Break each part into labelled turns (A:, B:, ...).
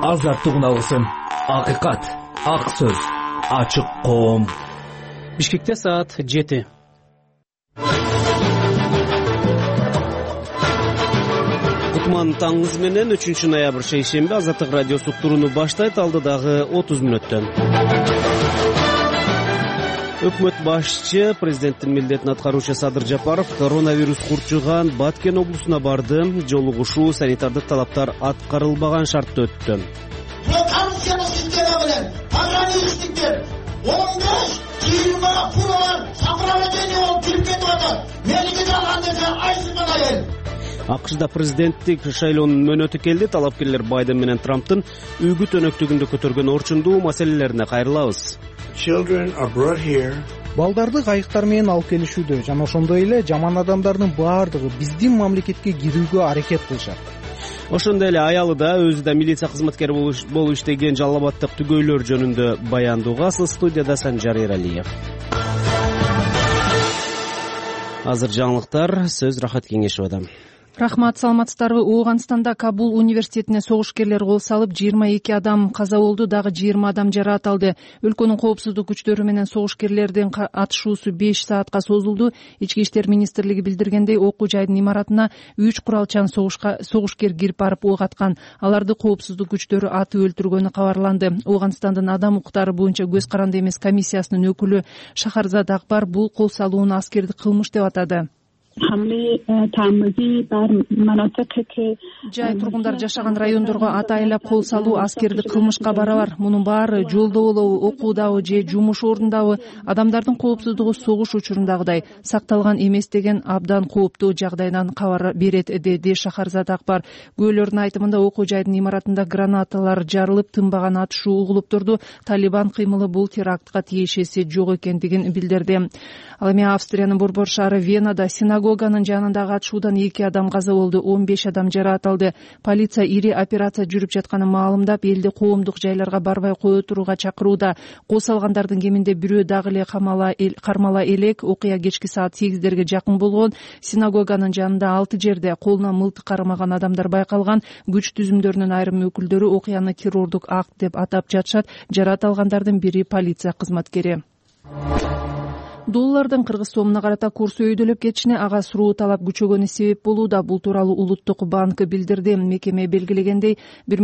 A: азаттык алсын. Акыйкат, ак сөз, ачык коом.
B: Бишкекте саат 7. Кутман таңыңыз менен 3 ноябрь шейшемби Азаттык радиосу уктурууну баштайт. Алдыдагы 30 мүнөттөн. Өкмөт башчы президенттин милдетин аткаруучу Садыр Жапаров коронавирус курчуган Баткен облусуна барды. Жолугушуу санитардык талаптар аткарылбаган шартта өттү.
C: Коррупциялык система менен пограничниктер 15-20 пулалар сопровождение болуп кирип кетип атат. Меники жалгандырса айсынган айыл.
B: АКШда президенттик шайлоонун мөөнөтү келди. Талапкерлер Байден менен Трамптын үгүт өнөктүгүндө көтөргөн орчундуу маселелерине кайрылабыз.
D: Балдарды кайыктар менен алып келишүүдө жана ошондой эле жаман адамдардын баардыгы биздин мамлекетке кирүүгө аракет кылышат.
B: Ошондой эле аялы да өзү да милиция кызматкери болуп иштеген Жалал Абадтык түгөйлөр жөнүндө баяндоого. Студияда Санжар Эралиев. Азыр жаңылыктар, сөз Рахат Кеңешовада.
E: Рахмат, саламатсыздарбы? Ооганстанда Кабул университетине согушкерлер кол салып, 22 адам каза болду, дагы 20 адам жараат алды. Өлкөнүн коопсуздук күчтөрү менен согушкерлердин атышуусу 5 саатка созулду. Ички иштер министрлиги билдиргендей, окуу жайдын имаратына 3 куралчан согушкер кирип барып ок аткан. Аларды коопсуздук күчтөрү атып өлтүргөнү кабарланды. Ооганстандын адам укуктары боюнча көз каранды эмес комиссиясынын өкүлү Шахарзад Акбар бул кол салууну аскердик кылмыш деп атады. Жай тургундар жашаган райондорго атайлап кол салуу аскердик кылмышка барабар. Мунун баары жолдо болобу, окуудабы же жумуш ордундабы адамдардын коопсуздугу согуш учурундагыдай сакталган эмес деген абдан кооптуу жагдайдан кабар берет, деди Шахарзад Акбар. Күбөлөрдүн айтымында окуу жайдын имаратында гранаталар жарылып, тынбаган атышуу угулуп турду. Талибан кыймылы бул терактка тиешеси жок экендигин билдирди. Ал эми Австриянын борбор шаары Венада синагоганын жанындагы атышуудан 2 адам каза болду, 15 адам жараат алды. Полиция ири операция жүрүп жатканын маалымдап, элди коомдук жайларга барбай кое турууга чакырууда. Кол салгандардын кеминде бирөө дагы эле кармала элек. Окуя кечки саат 8-дерге жакын болгон. Синагоганын жанында 6 жерде колуна мылтык кармаган адамдар байкалган. Күч түзүмдөрүнүн айрым өкүлдөрү окуяны террордук акт деп атап жатышат. Жараат алгандардын бири полиция кызматкери. Доллардын кыргыз сомуна карата курсу өйдөлөп кетишине ага суроо талап күчөгөнү себеп болууда. Бул тууралуу Улуттук банк билдирди. Мекеме белгилегендей,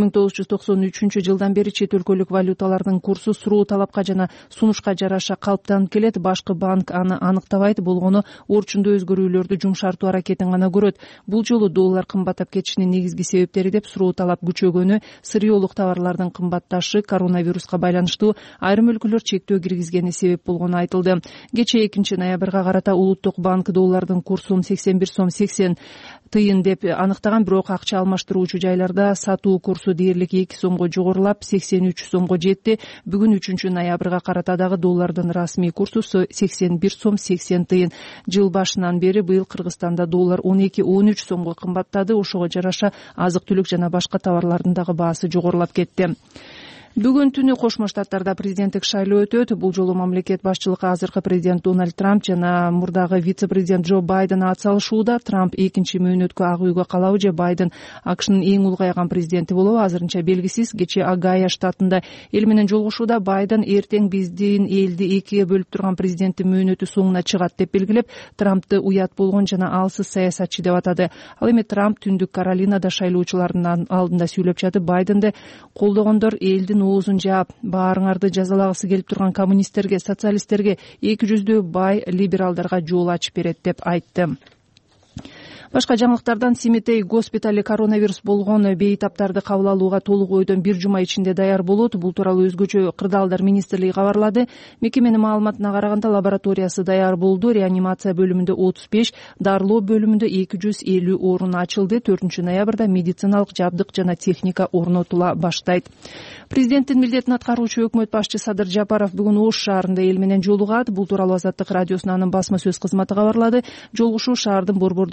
E: 1993 жылдан бери чет өлкөлүк валюталардын курсу суроо талапка жана сунушка жараша калыптанып келет. Башкы банк аны аныктабайт, болгону орчундуу өзгөрүүлөрдү жумшартуу аракетин гана көрөт. Бул жолу доллар кымбаттап кетишинин негизги себептери деп суроо талап күчөгөнү, сырьеолук товарлардын кымбатташы, коронавируска байланыштуу айрым өлкөлөр чектөө киргизгени себеп болгону айтылды. 2 ноябрга карата Улуттук банк доллардын курсун 81 сом 80 тыйын деп аныктаган, бирок акча алмаштыруучу жайларда сатуу курсу дээрлик 2 сомго жогорулап 83 сомго жетти. Бүгүн 3 ноябрга карата дагы доллардын расмий курсу 81 сом 80 тыйын. Жыл башынан бери быйыл Кыргызстанда доллар 12-13 сомго кымбаттады. Ошого жараша азык-түлүк жана башка товарлардын дагы баасы жогорулап кетти. Бүгүн түнү Кошмо Штаттарда президенттик шайлоо өтөт. Бул жолу мамлекет башчылыкка азыркы президент Дональд Трамп жана мурдагы вице-президент Джо Байден атсалышууда. Трамп экинчи мөөнөткө ак үйгө калабы же Байден АКШнын эң улгайган президенти болобу азырынча белгисиз. Кечээ Огайо штатында эл менен жолугушууда Байден эртең биздин элди экиге бөлүп турган президенттин мөөнөтү соңуна чыгат деп белгилеп, Трампты уят болгон жана алсыз саясатчы деп атады. Ал эми Трамп Түндүк Каролинада шайлоочулардын алдында сүйлөп жатып, Байденди колдогондор элдин оозун жаап, баарыңарды жазалагысы келип турган коммунисттерге, социалисттерге, эки жүздүү бай либералдарга жол ачып берет деп айтты. Башка жаңылыктардан Симитей госпитали коронавирус болгон бейтаптарды кабыл алууга толук ойдон 1 жума ичинде даяр болот. Бул тууралуу өзгөчө кырдаалдар министрлиги кабарлады. Мекеменин маалыматына караганда лабораториясы даяр болду. Реанимация бөлүмүндө 35, дарылоо бөлүмүндө 250 орун ачылды. 4 ноябрда медициналык жабдык жана техника орнотула баштайт. Президенттин милдетин аткаруучу өкмөт башчы Садыр Жапаров бүгүн Ош шаарында эл менен жолугат. Бул тууралуу Азаттык радиосунун басма сөз кызматы кабарлады. Жолугушуу шаардын борбордук стадиону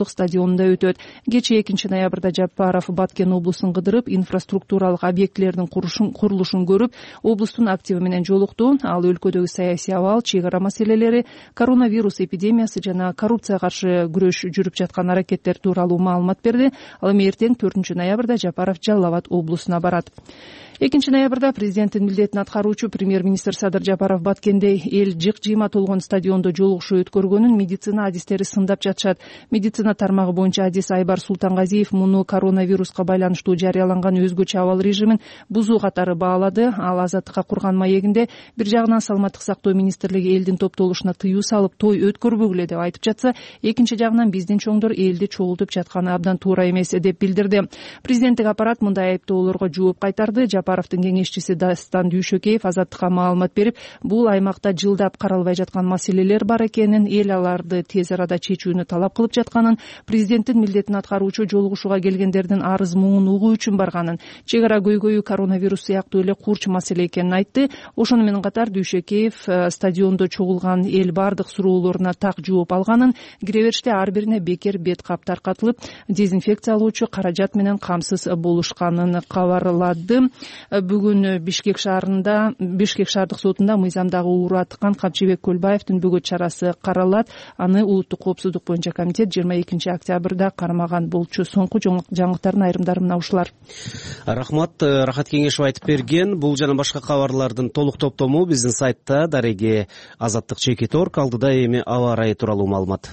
E: стадионунда өтөт. Кечээ 2-ноябрда Жапаров Баткен облусун кыдырып, инфраструктуралык объектилердин курулушун көрүп, облустун активи менен жолукту. Ал өлкөдөгү саясий абал, чек ара маселелери, коронавирус эпидемиясы жана коррупцияга каршы күрөш жүрүп жаткан аракеттер тууралуу маалымат берди. Ал эми эртең 4-ноябрда Жапаров Жалал Абад облусуна барат. 2-ноябрда президенттин милдетин аткаруучу премьер-министр Садыр Жапаров Баткенде эл жык-жыйма толгон стадиондо жолугушуу өткөргөнүн медицина адистери сындап жатышат. Медицина тармагы боюнча адис Айбар Султангазиев муну коронавируска байланыштуу жарыяланган өзгөчө абал режимин бузуу катары баалады. Ал Азаттыкка курган маегинде бир жагынан саламаттык сактоо министрлиги элдин топтолушуна тыюу салып, той өткөрбөгүлө деп айтып жатса, экинчи жагынан биздин чоңдор элди чогултуп жатканы абдан туура эмес деп билдирди. Президенттик аппарат мындай айыптоолорго жооп кайтарды. Жапаровдун кеңешчиси Дастан Дүйшөкеев Азаттыкка маалымат берип, бул аймакта жылдап каралбай жаткан маселелер бар экенин, эл аларды тез арада чечүүнү талап кылып жатканын, президенттин милдетин аткаруучу жолугушууга келгендердин арыз муңун угуу үчүн барганын, чек ара көйгөйү коронавирус сыяктуу эле курч маселе экенин айтты. Ошону менен катар Дүйшөкеев стадиондо чогулган эл бардык суроолоруна так жооп алганын, кире бериште ар бирине бекер бет кап таркатылып, дезинфекциялоочу каражат менен камсыз болушканын кабарлады. Бүгүн Бишкек шаардык сотунда мыйзамдагы ууруга тыккан Камчыбек Көлбаевдин бөгөт чарасы каралат. Аны улуттук коопсуздук боюнча комитет 22-октябрда кармаган болчу. Соңку жаңылыктардын айрымдары мына ушулар.
B: Рахмат, Рахат Кеңешев айтып берген. Бул жана башка кабарлардын толук топтому биздин сайтта дареги azattik.org. Алдыда эми аба ырайы тууралуу маалымат.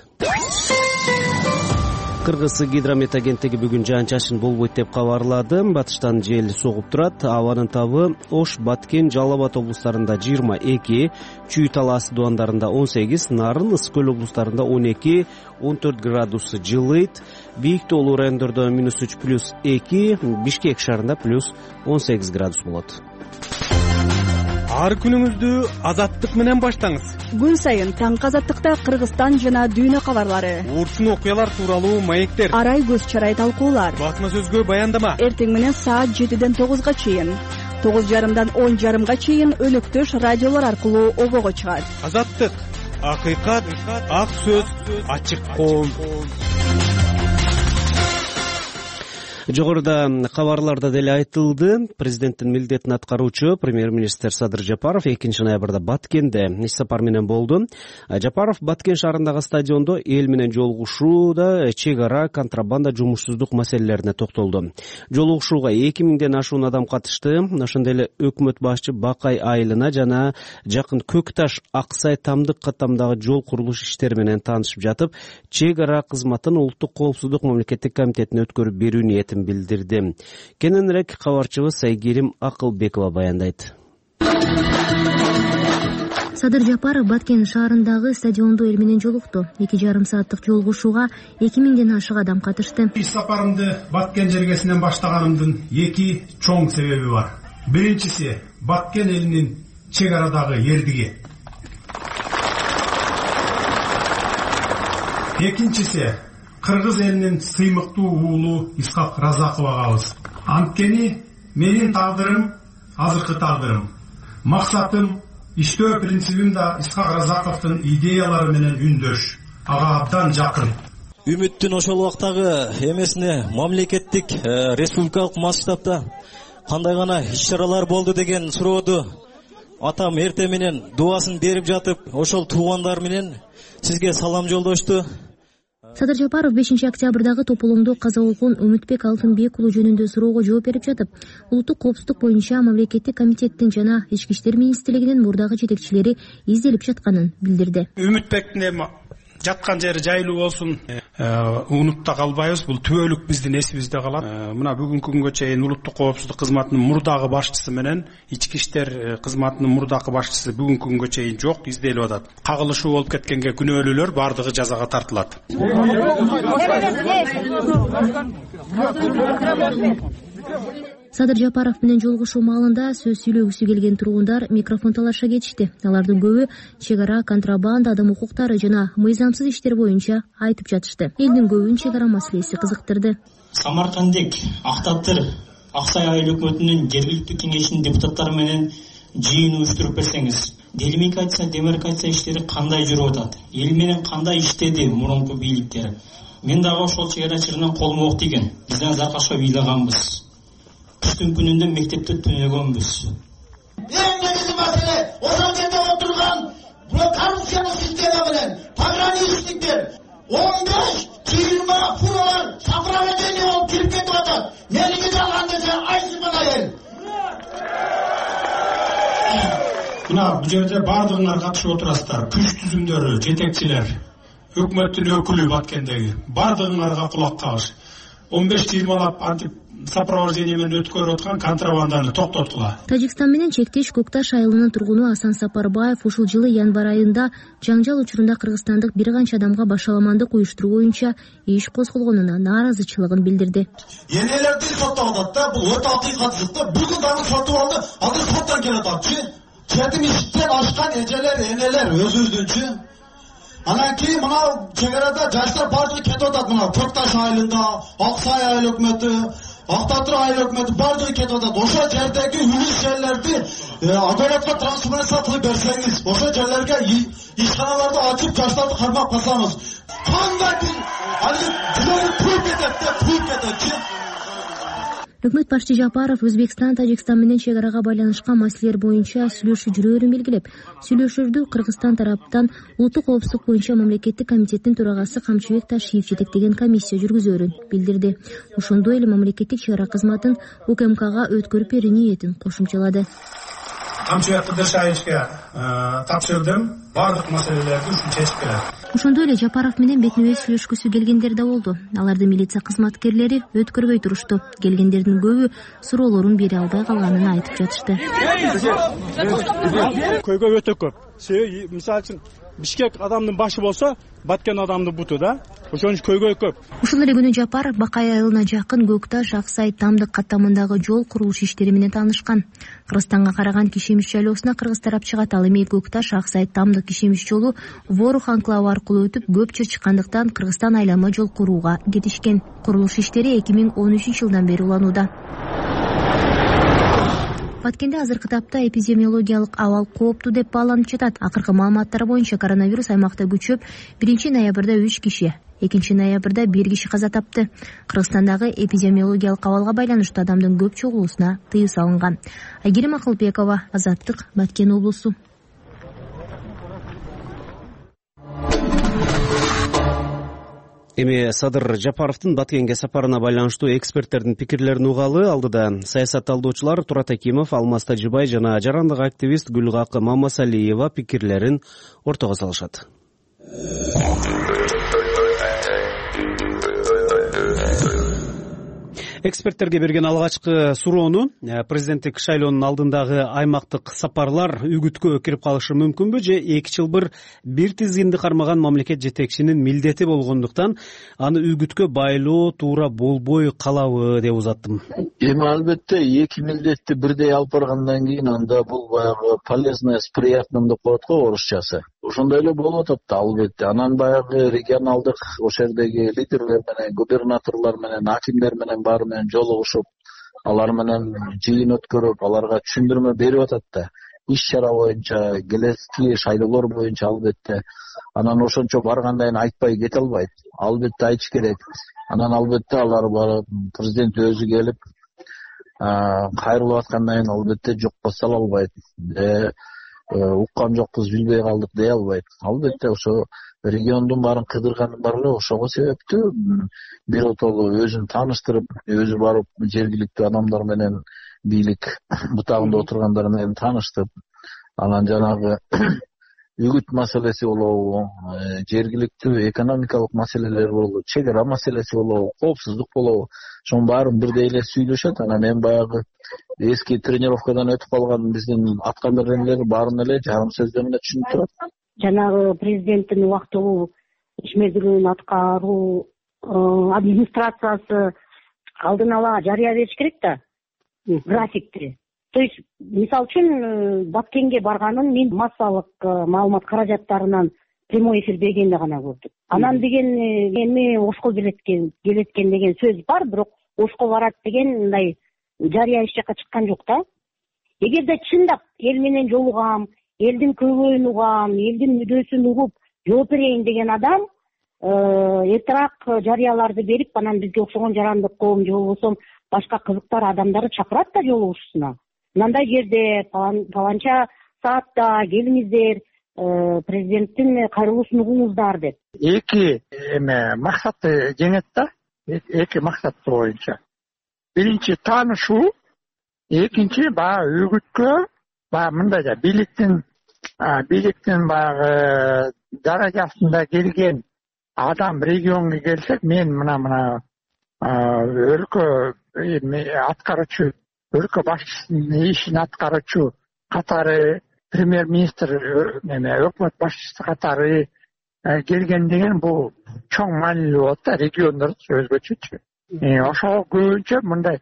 B: Кыргыз гидромет агенттиги бүгүн жаан-чачын болбойт деп кабарлады. Батыштан жел согуп турат. Абанын табы Ош, Баткен, Жалал Абад облустарында 22, Чүй Талас дуандарында 18, Нарын, Ысык Көл облустарында 12-14 градус жылыйт. Бийик тоолуу райондордо -3 +2, Бишкек шаарында +18 градус болот.
F: Ар күнүңүздү Азаттык менен баштаңыз.
G: Күн сайын таңкы Азаттыкта Кыргызстан жана дүйнө кабарлары,
F: Урчун окуялар тууралуу маектер,
G: арай көз чарай талкуулар,
F: басма сөзгө баяндама.
G: Эртең менен саат 7-ден 9-га чейин, 9:30-дан 10:30-га чейин өнөктөш радиолор аркылуу обого чыгат.
F: Азаттык, акыйкат, ак сөз, ачык коом.
B: Жогоруда кабарларда деле айтылды. Президенттин милдетин аткаруучу премьер-министр Садыр Жапаров 2-ноябрда Баткенде иш сапар менен болду. Жапаров Баткен шаарындагы стадиондо эл менен жолугушууда чек ара, контрабанда, жумушсуздук маселелерине токтолду. Жолугушууга 2000ден ашуун адам катышты. Ошондой эле өкмөт башчы Бакай айылына жана жакын Көкташ, Аксай, Тамдык каттамдагы жол курулуш иштери менен таанышып жатып, чек ара кызматын улуттук коопсуздук мамлекеттик комитетине өткөрүп берүү ниетин билдирди. Кененирээк кабарчыбыз Сайгерим Акылбекова баяндайт.
H: Садыр Жапаров Баткен шаарындагы стадиондо эл менен жолукту. 2,5 сааттык жолугушууга 2000ден ашык адам катышты.
I: Иш сапарымды Баткен жергесинен баштаганымдын 2 чоң себеби бар. Биринчиси Баткен элинин чек арадагы эрдиги. Экинчиси Кыргыз элинин сыймыктуу уулу Исхак Разаков агабыз. Анткени менин тагдырым азыркы тагдырым. Максатым, иштөө принцибим да Исхак Разаковдун идеялары менен үндөш. Ага абдан жакын.
J: Үмүттүн ошол убактагы эмесине мамлекеттик республикалык масштабта кандай гана иш-чаралар болду деген сурооду атам эрте менен дубасын берип жатып, ошол туугандар менен сизге салам жолдошту.
H: Садыр Жапаров 5-октябрдагы тополоңдо каза болгон Үмүтбек Алтынбек уулу жөнүндө суроого жооп берип жатып, улуттук коопсуздук боюнча мамлекеттик комитеттин жана Ички иштер министрлигинин мурдагы жетекчилери изделип жатканын билдирди.
I: Үмүтбектин эми жаткан жери жайлуу болсун, унутта калбайбыз. Бул түбөлүк биздин эсибизде калат. Мына бүгүнкү күнгө чейин улуттук коопсуздук кызматынын мурдагы башчысы менен Ички иштер кызматынын мурдагы башчысы бүгүнкү күнгө чейин жок, изделип атат. Кагылышуу болуп кеткенге күнөөлүүлөр бардыгы жазага тартылат.
H: Садыр Жапаров менен жолугушуу маалында сөз сүйлөгүсү келген тургундар микрофон талаша кетишти. Алардын көбү чек ара, контрабанда, адам укуктары жана мыйзамсыз иштер боюнча айтып жатышты. Элдин көбүн чек ара маселеси кызыктырды.
K: Самаркандек, Актатыр, Аксай айыл өкмөтүнүн жергиликтүү кеңешинин депутаттары менен жыйын уюштуруп берсеңиз, делимитация, демаркация иштери кандай жүрүп атат? Эл менен кандай иштеди мурунку бийликтер? мен дагы ошол чек ара чырынан колум ок тийген. Бизден заркашка ыйлаганбыз. Түштүн күнүндө мектепте түнөгөнбүз.
C: Эң негизги маселе ошол жерде отурган коррупциялык система менен пограничниктер 15-20 фуралар сопровождение болуп кирип кетип атат. Мелиги алган десе айсымын айыл.
I: Мына бул жерде баардыгыңар катышып отурасыздар. Күч түзүмдөрү, жетекчилер, өкмөттүн өкүлү Баткендеги баардыгыңарга кулак кагыш. 15-20лап антип сопровождение менен өткөрүп аткан контрабанданы токтоткула.
H: Тажикстан менен чектеш Көкташ айылынын тургуну Асан Сапарбаев ушул жылы январь айында жаңжал учурунда кыргызстандык бир канча адамга башаламандык уюштуруу боюнча иш козголгонуна нааразычылыгын билдирди.
C: Энелерди соттоп атат да, бул өтө акыйкатсыз да. Бүгүн дагы сотуп алды, азыр соттон келет атчы. Четим иштен ашкан эжелер, энелер өзүбүздүнчү. Анан кийин мына чегарада жаштар баардыгы кетип атат. Мына Көкташ айылында, Аксай айыл өкмөтү, Актатыр айыл өкмөтү баардыгы кетип атат. Ошол жердеги үлүс жерлерди адалатка трансформация кылып берсеңиз, ошол жерлерге ишканаларды ачып жаштарды кармап калсаңыз, кандай бир жүрөгү күйүп кетет.
H: Өкмөт башчы Жапаров Өзбекстан, Тажикстан менен чек арага байланышкан маселелер боюнча сүйлөшүү жүрөөрүн белгилеп, сүйлөшүүлдү Кыргызстан тараптан улуттук коопсуздук боюнча мамлекеттик комитеттин төрагасы Камчыбек Ташиев жетектеген комиссия жүргүзөөрүн билдирди. Ошондой эле мамлекеттик чек ара кызматын УКМКга өткөрүп берүү ниетин кошумчалады.
I: Камчыбек Ташиевке тапшырдым, баардык маселелерди ушул чечип берет.
H: Ошондой эле Жапаров менен бетме-бет сүйлөшкүсү келгендер да болду. Аларды милиция кызматкерлери өткөрбөй турушту. Келгендердин көбү суроолорун бере албай калганын айтып жатышты.
L: Көйгөй өтө көп. Мисалы үчүн Бишкек адамдын башы болсо, Баткен адамдын буту да. Ошон үчүн көйгөй көп.
H: Ушул эле күнү Жапаров Бакай айылына жакын Көкташ, Аксай, Тамдык каттамындагы жол курулуш иштери менен таанышкан. Кыргызстанга караган Кишемиш шайлоосуна кыргыз тарап чыгат, ал эми Көкташ, Аксай, Тамдык, Кишемиш жолу Ворух анклавы аркылуу өтүп, көп жер чыккандыктан Кыргызстан айлама жол курууга кетишкен. Курулуш иштери 2013-жылдан бери уланууда. Баткенде азыркы тапта эпидемиологиялык абал кооптуу деп бааланып жатат. Акыркы маалыматтар боюнча коронавирус аймакта күчөп, 1-ноябрда 3 киши, 2-ноябрда 1 киши каза тапты. Кыргызстандагы эпидемиологиялык абалга байланыштуу адамдын көп чогулуусуна тыюу салынган. Айгерим Акылбекова, Азаттык, Баткен облусу.
B: Эми Садыр Жапаровдун Баткенге сапарына байланыштуу эксперттердин пикирлерин угалы. Алдыда саясатталдоочулар Турат Акимов, Алмаз Тажибай жана жарандык активист Гүлгак Мамасалиева пикирлерин ортого салышат. Эксперттерге берген алгачкы суроону президенттик шайлоонун алдындагы аймактык сапарлар үгүткө кирип калышы мүмкүнбү же 2 жыл бир тизгинди кармаган мамлекет жетекчинин милдети болгондуктан аны үгүткө байлоо туура болбой калабы деп узаттым.
M: Эми албетте 2 милдетти бирдей алып баргандан кийин анда бул баягы полезное с приятным деп коет го орусчасы. Ошондой эле болуп атат албетте. Анан баягы регионалдык ошол жердеги лидерлер менен, губернаторлор менен, акимдер менен баары менен жолугушуп, алар менен жыйын өткөрүп, аларга түшүндүрмө берип атат да. Иш чара боюнча, келеси шайлоолор боюнча албетте. Анан ошончо баргандайын айтпай кете албайт. Албетте айтыш керек. Анан албетте алар барып президент өзү келип кайрылып аткандан кийин албетте жокко сала албайт. Уккан жокпуз, билбей калдык дей албайт. Албетте ошо региондун баарын кыдырганы бар эле ошого себептүү. Биротолу өзүн тааныштырып, өзү барып жергиликтүү адамдар менен, бийлик бутагында отургандар менен тааныштып, анан жанагы үгүт маселеси болобу, жергиликтүү экономикалык маселелер болобу, чек ара маселеси болобу, коопсуздук болобу, ошонун баарын бирдей эле сүйлөшөт. Анан эми баягы эски тренировкадан өтүп калган биздин аткамберендер баарын эле жарым сөздөр менен түшүнүп турат.
N: Жанагы президенттин убактылуу иш мезгилин аткаруу администрациясы алдын ала жарыя бериш керек да, графикти. То есть, мисалы үчүн Баткенге барганын мен массалык маалымат каражаттарынан прямой эфир бергенде гана көрдүм. Анан деген эми Ошко келеткен деген сөз бар, бирок Ошко барат деген мындай жарыя эч жакка чыккан жок да. Эгерде чындап эл менен жолугам, элдин көйгөйүн угам, элдин мүдөөсүн угуп жооп берейин деген адам эртерээк жарыяларды берип анан бизге окшогон жарандык коом же болбосо башка кызыктар адамдарды чакырат да жолугушуусуна. Мындай жерде паланча саатта келиңиздер, президенттин кайрылуусун угуңуздар деп.
O: Эки максатты жеңет да. Эки максат боюнча. Биринчи таанышуу, экинчи баягы өгүткө, баягы мындай да бийликтин баягы даражасында келген адам регионго келсек, мен мына өлкө аткаруучу, өлкө башчысынын ишин аткаруучу катары, премьер-министр өкмөт башчысы катары келген деген бул чоң маанилүү болот да, региондордо өзгөчөчү. Ошого көбүнчө мындай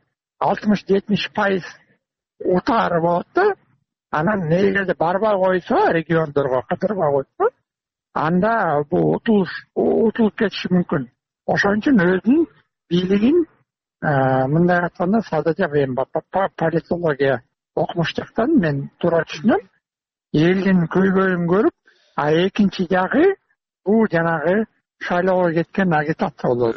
O: 60-70% утаары болот да. Анан эгерде барбай койсо, региондорго кыдырбай койсо, анда бул утулуп кетиши мүмкүн. Ошон үчүн өзүнүн бийлигин мындай айтканда садыжа политология окумуштуктан мен туура түшүнөм. Элдин көйгөйүн көрүп, экинчи жагы бул жанагы шайлоого кеткен агитация болот.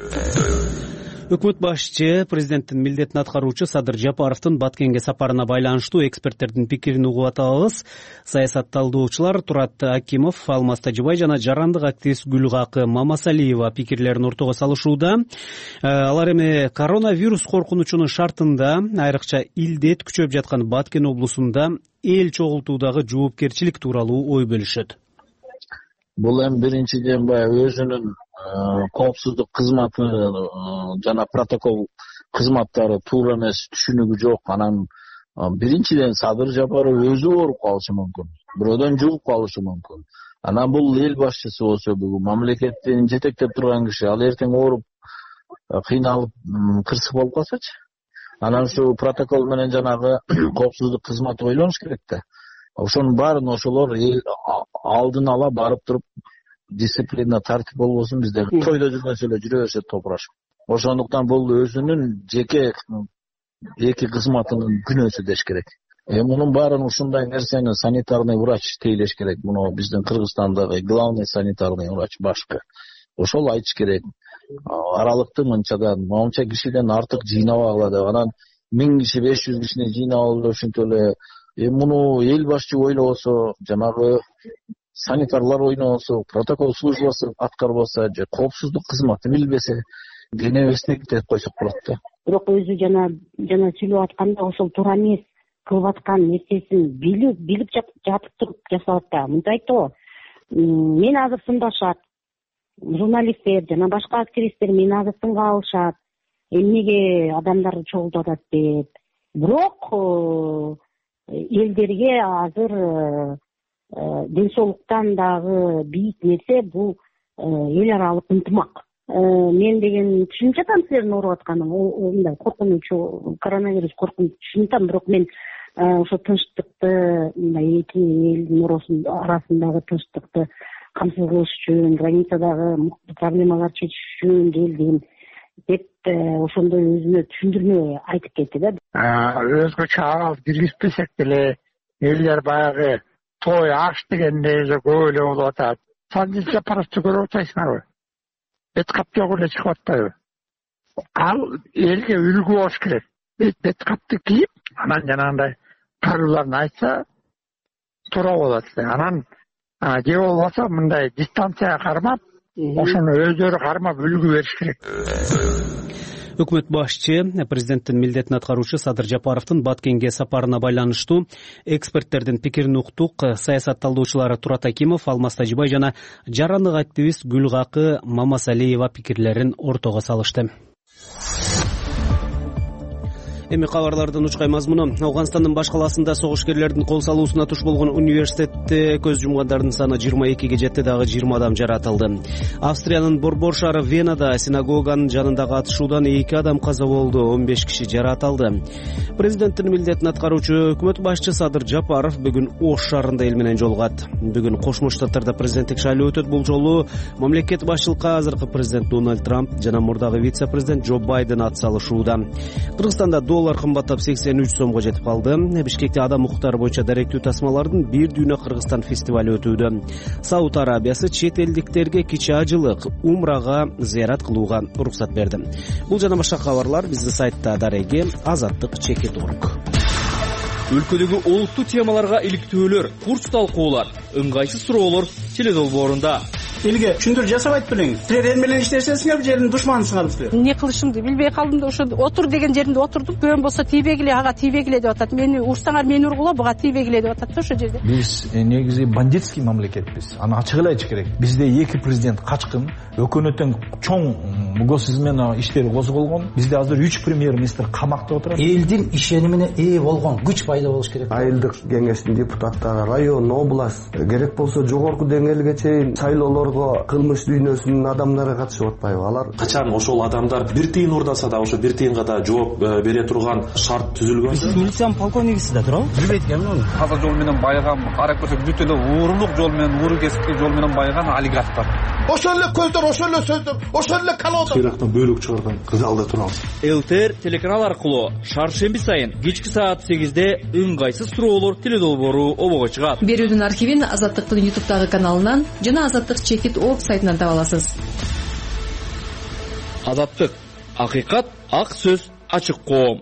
B: Өкмөт башчы президенттин милдетин аткаруучу Садыр Жапаровдун Баткенге сапарына байланыштуу эксперттердин пикирин угуп атабыз. Саясат талдоочулар Турат Акимов, Алмаз Тажыбай жана жарандык активист Гүлгакы Мамасалиева пикирлерин ортого салышууда. Алар эми коронавирус коркунучунун шартында, айрыкча илдет күчөп жаткан Баткен облусунда эл чогултуудагы жоопкерчилик тууралуу ой бөлүшөт.
M: Бул эми биринчиден баягы өзүнүн коопсуздук кызматы жана протокол кызматтары туура эмес, түшүнүгү жок. Анан биринчиден Садыр Жапаров өзү ооруп калышы мүмкүн, бирөөдөн жугуп калышы мүмкүн. Анан бул эл башчысы болсо, бул мамлекеттин жетектеп турган киши, ал эртең ооруп, кыйналып, кырсык болуп калсачы. Анан ушу протокол менен жанагы коопсуздук кызматы ойлонуш керек да. Ошонун баарын ошолор алдын ала барып туруп, дисциплина, тартип болбосун, бизде тойдо жүргөнсө эле жүрө берсе топурашып. Ошондуктан бул өзүнүн жеке эки кызматынын күнөөсү деш керек. Мунун баарын ушундай нерсени санитарный врач тейлеш керек. Муну биздин Кыргызстандагы главный санитарный врач башкы. Ошол айтыш керек. Аралыкты мынча кишиден артык жыйнабагыла деп. Анан 1000 киши, 500 кишини жыйнап алып ушинтип эле муну эл башчы ойлобосо, жанагы санитарлар ойнобосо, протокол службасы аткарбаса, же коопсуздук кызматы билбесе, денебесине кетип койсок болот да.
N: Бирок өзү жана сүйлөп атканда ошол туура эмес кылып аткан нерсесин билип жатып туруп жасалат да. Мынтип айтты, мен азыр сындашат, журналисттер жана башка активисттер мени азыр сынга алышат, эмнеге адамдарды чогултуп атат деп. Бирок элдерге азыр ден соолуктан дагы бийик нерсе бул эл аралык ынтымак. Мен деген түшүнүп жатам силердин ооруп атканын, мындай коркунучу, коронавирус коркунучу түшүнүп атам, бирок мен ошо тынчтыкты, мындай эки элдин арасындагы тынчтыкты камсыз кылыш үчүн, границадагы проблемаларды чечиш үчүн келдим деп ошондой өзүнө түшүндүрмө айтып кетти да.
O: Өзгөчө абал киргизбесек деле элдер баягы той аш дегенде эле көп эле болуп атат. Садыр Жапаровду көрүп атасыңарбы? Бет кап жок эле чыгып атпайбы? Ал элге үлгү болуш керек. Бет капты кийип, анан жанагындай карууларын айтса туура болот. Анан же болбосо мындай дистанцияга кармап, ошону өздөрү кармап үлгү бериш керек.
B: Өкмөт башчы президенттин милдетин аткаруучу Садыр Жапаровдун Баткенге сапарына байланыштуу эксперттердин пикирин уктук. Саясат талдоочулары Турат Акимов, Алмаз Тажыбай жана жарандык активист Гүлгакы Мамасалиева пикирлерин ортого салышты. Эми кабарлардын учкай мазмуну. Ауганстандын баш калаасында согушкерлердин кол салуусуна туш болгон университетте көз жумгандардын саны 22ге жетти, дагы 20 адам жаратылды. Австриянын Борбор шаары Венада синагоганын жанындагы атышуудан 2 адам каза болду, 15 киши жаратылды. Президенттин милдетин аткаруучу өкмөт башчы Садыр Жапаров бүгүн Ош шаарында эл менен жолугат. Бүгүн Кошмо Штаттарда президенттик шайлоо өтөт. Бул жолу мамлекет башчылыкка азыркы президент Дональд Трамп жана мурдагы вице-президент Джо Байден ат салышууда. Кыргызстанда доллар кымбаттап 83 сомго жетип калды. Бишкекте адам укуктары боюнча даректүү тасмалардын бир дүйнө Кыргызстан фестивали өтүүдө. Сауд Арабиясы чет элдиктерге кичи ажылык умрага зыярат кылууга уруксат берди. Бул жана башка кабарлар биздин сайтта дареги azattik.org.
A: Өлкөдөгү олуттуу темаларга иликтөөлөр, курс талкуулар, ыңгайсыз суроолор теледолбоорунда.
I: Элге түшүндүрүү жасап айтып белеңиз. Силер эл менен иштесеңиздер, жердин душманысыңар силер.
P: Эмне кылышымды билбей калдым да ошо отур деген жеринде отурдум. Көөм болсо тийбегиле, ага тийбегиле деп атат. Мени урсаңар мени ургула, буга тийбегиле деп атат да ошо жерде.
Q: Биз негизи бандитский мамлекетпиз. Аны ачык эле айтыш керек. Бизде эки президент качкын, өкмөттүн чоң госизмен иштери козголгон. Бизде азыр 3 премьер-министр камакта отурат.
R: Элдин ишенимине ээ болгон күч байлы болуш керек.
S: Айылдык кеңештин депутаттары, район, область, керек болсо жогорку деңгээлге чейин шайлоолорго кылмыш дүйнөсүнүн адамдары катышып атпайбы? Алар
T: качан ошол адамдар бир тыйын урдаса да ошо бир тыйынга да жооп бере турган шарт түзүлгөн.
R: Сиз милициянын полковнигисиз да туурабы?
Q: Билбейт экенмин. Таза жол менен байган, карап көрсөк бүт эле уурулук жол менен, ууру кесиптик жол менен байган олигархтар.
C: Ошол эле көздөр, ошол эле сөздөр, ошол эле колода.
T: Сыйрактан бөлүк чыгарган кызалда турабыз.
A: ЛТР телеканал аркылуу шаршемби сайын кечки саат 8-де ыңгайсыз суроолор теледолбоору обого чыгат.
U: Берүүдүн архивин Азаттыктын YouTube'дагы каналынан жана azattik.org сайтынан таба аласыз.
A: Азаттык, акыйкат, ак сөз, ачык коом.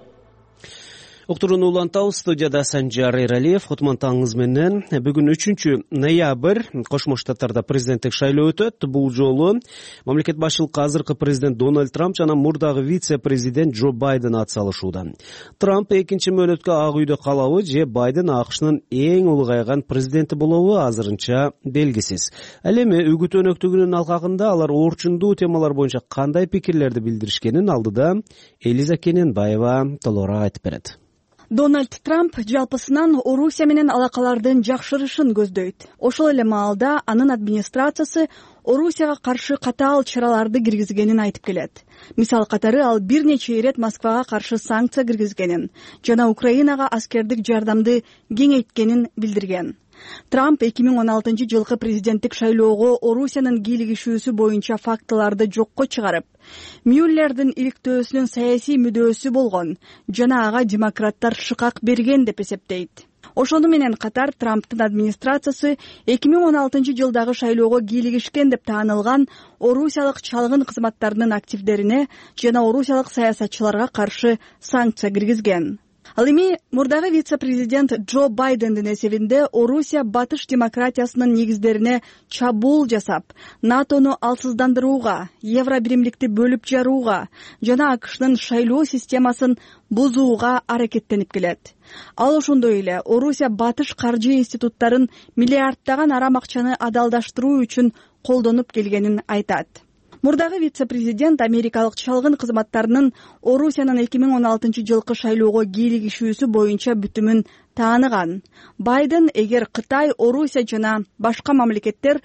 B: Уктурууну улантабыз. Студияда Санжар Эралиев. Кутман таңыңыз менен. Бүгүн 3 ноябрь Кошмо Штаттарда президенттик шайлоо өтөт. Бул жолу мамлекет башчылыкка азыркы президент Дональд Трамп жана мурдагы вице-президент Джо Байден атсалышууда. Трамп экинчи мөөнөткө Ак үйдө калабы же Байден АКШнын эң улгайган президенти болобу азырынча белгисиз. Ал эми үгүт өнөктүгүнүн алкагында алар орчундуу темалар боюнча кандай пикирлерди билдиришкенин алдыда Элиза Кененбаева толугураак айтып берет.
G: Дональд Трамп жалпысынан Орусия менен алакалардын жакшырышын көздөйт. Ошол эле маалда анын администрациясы Орусияга каршы катаал чараларды киргизгенин айтып келет. Мисал катары ал бир нече ирет Москвага каршы санкция киргизгенин жана Украинага аскердик жардамды кеңейткенин билдирген. Трамп 2016 жылкы президенттик шайлоого Орусиянын кийлигишүүсү боюнча фактыларды жокко чыгарып, Мюллердин иликтөөсүнүн саясий мүдөөсү болгон жана ага демократтар шыкак берген деп эсептейт. Ошону менен катар Трамптын администрациясы 2016 жылдагы шайлоого кийлигишкен деп таанылган орусиялык чалгын кызматтарынын активдерине жана орусиялык саясатчыларга каршы санкция киргизген. Ал эми мурдагы вице-президент Джо Байдендин эсебинде Орусия батыш демократиясынын негиздерине чабуул жасап, НАТОну алсыздандырууга, евро биримдикти бөлүп жарууга жана АКШнын шайлоо системасын бузууга аракеттенип келет. Ал ошондой эле Орусия батыш каржы институттарын миллиарддаган арам акчаны адалдаштыруу үчүн колдонуп келгенин айтат. Мурдагы вице-президент америкалык чалгын кызматтарынын Орусиянын 2016 жылкы шайлоого кийлигишүүсү боюнча бүтүмүн тааныган. Байден эгер Кытай, Орусия жана башка мамлекеттер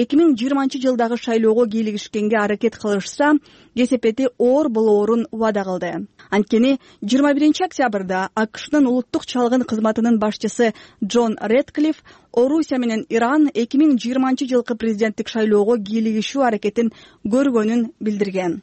G: 2020 жылдагы шайлоого кийлигишкенге аракет кылышса, кесепети оор болоорун убада кылды. Анткени 21 октябрда АКШнын улуттук чалгын кызматынын башчысы Джон Редклифф Орусия менен Иран 2020 жылкы президенттик шайлоого кийлигишүү аракетин көргөнүн билдирген.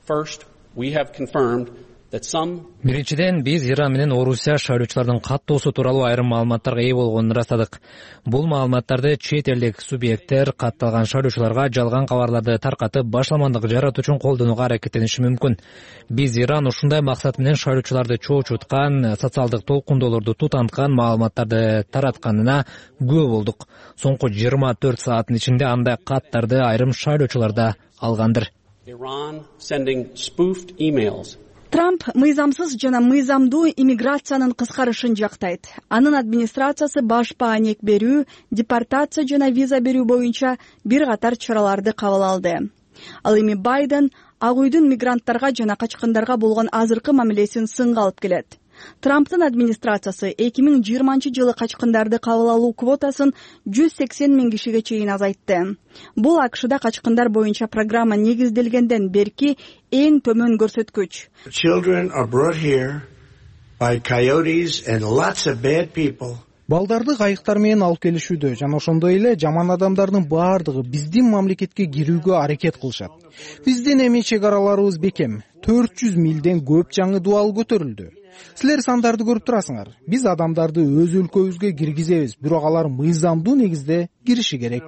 V: Биринчиден, биз Иран менен Орусия шайлоочулардын каттоосу тууралуу айрым маалыматтарга ээ болгонун ырастадык. Бул маалыматтарды чет элдик субъекттер катталган шайлоочуларга жалган кабарларды таркатып, башламандык жаратуу үчүн колдонууга аракеттениши мүмкүн. Биз Иран ушундай максат менен шайлоочуларды чоочуткан, социалдык толкундоолорду тутанткан маалыматтарды таратканына күбө болдук. Соңку 24 сааттын ичинде андай каттарды айрым шайлоочулар да алгандыр.
G: Трамп мыйзамсыз жана мыйзамдуу иммиграциянын кыскарышын жактайт. Анын администрациясы баш бааник берүү, депортация жана виза берүү боюнча бир катар чараларды кабыл алды. Ал эми Байден Ак үйдүн мигранттарга жана качкындарга болгон азыркы мамилесин сынга алып келет. Трамптын администрациясы 2020 жылы качкындарды кабыл алуу квотасын 180 миң кишиге чейин азайтты. Бул АКШда качкындар боюнча программа негизделгенден берки эң төмөн көрсөткүч.
W: Children are brought here by coyotes and lots of bad people.
D: Балдарды кайыктар менен алып келишүүдө жана ошондой эле жаман адамдардын баардыгы биздин мамлекетке кирүүгө аракет кылышат. Биздин эми чек араларыбыз бекем. 400 милден көп жаңы дуал көтөрүлдү. Силер сандарды көрүп турасыңар. Биз адамдарды өз өлкөбүзгө киргизебиз, бирок алар мыйзамдуу негизде кириши керек.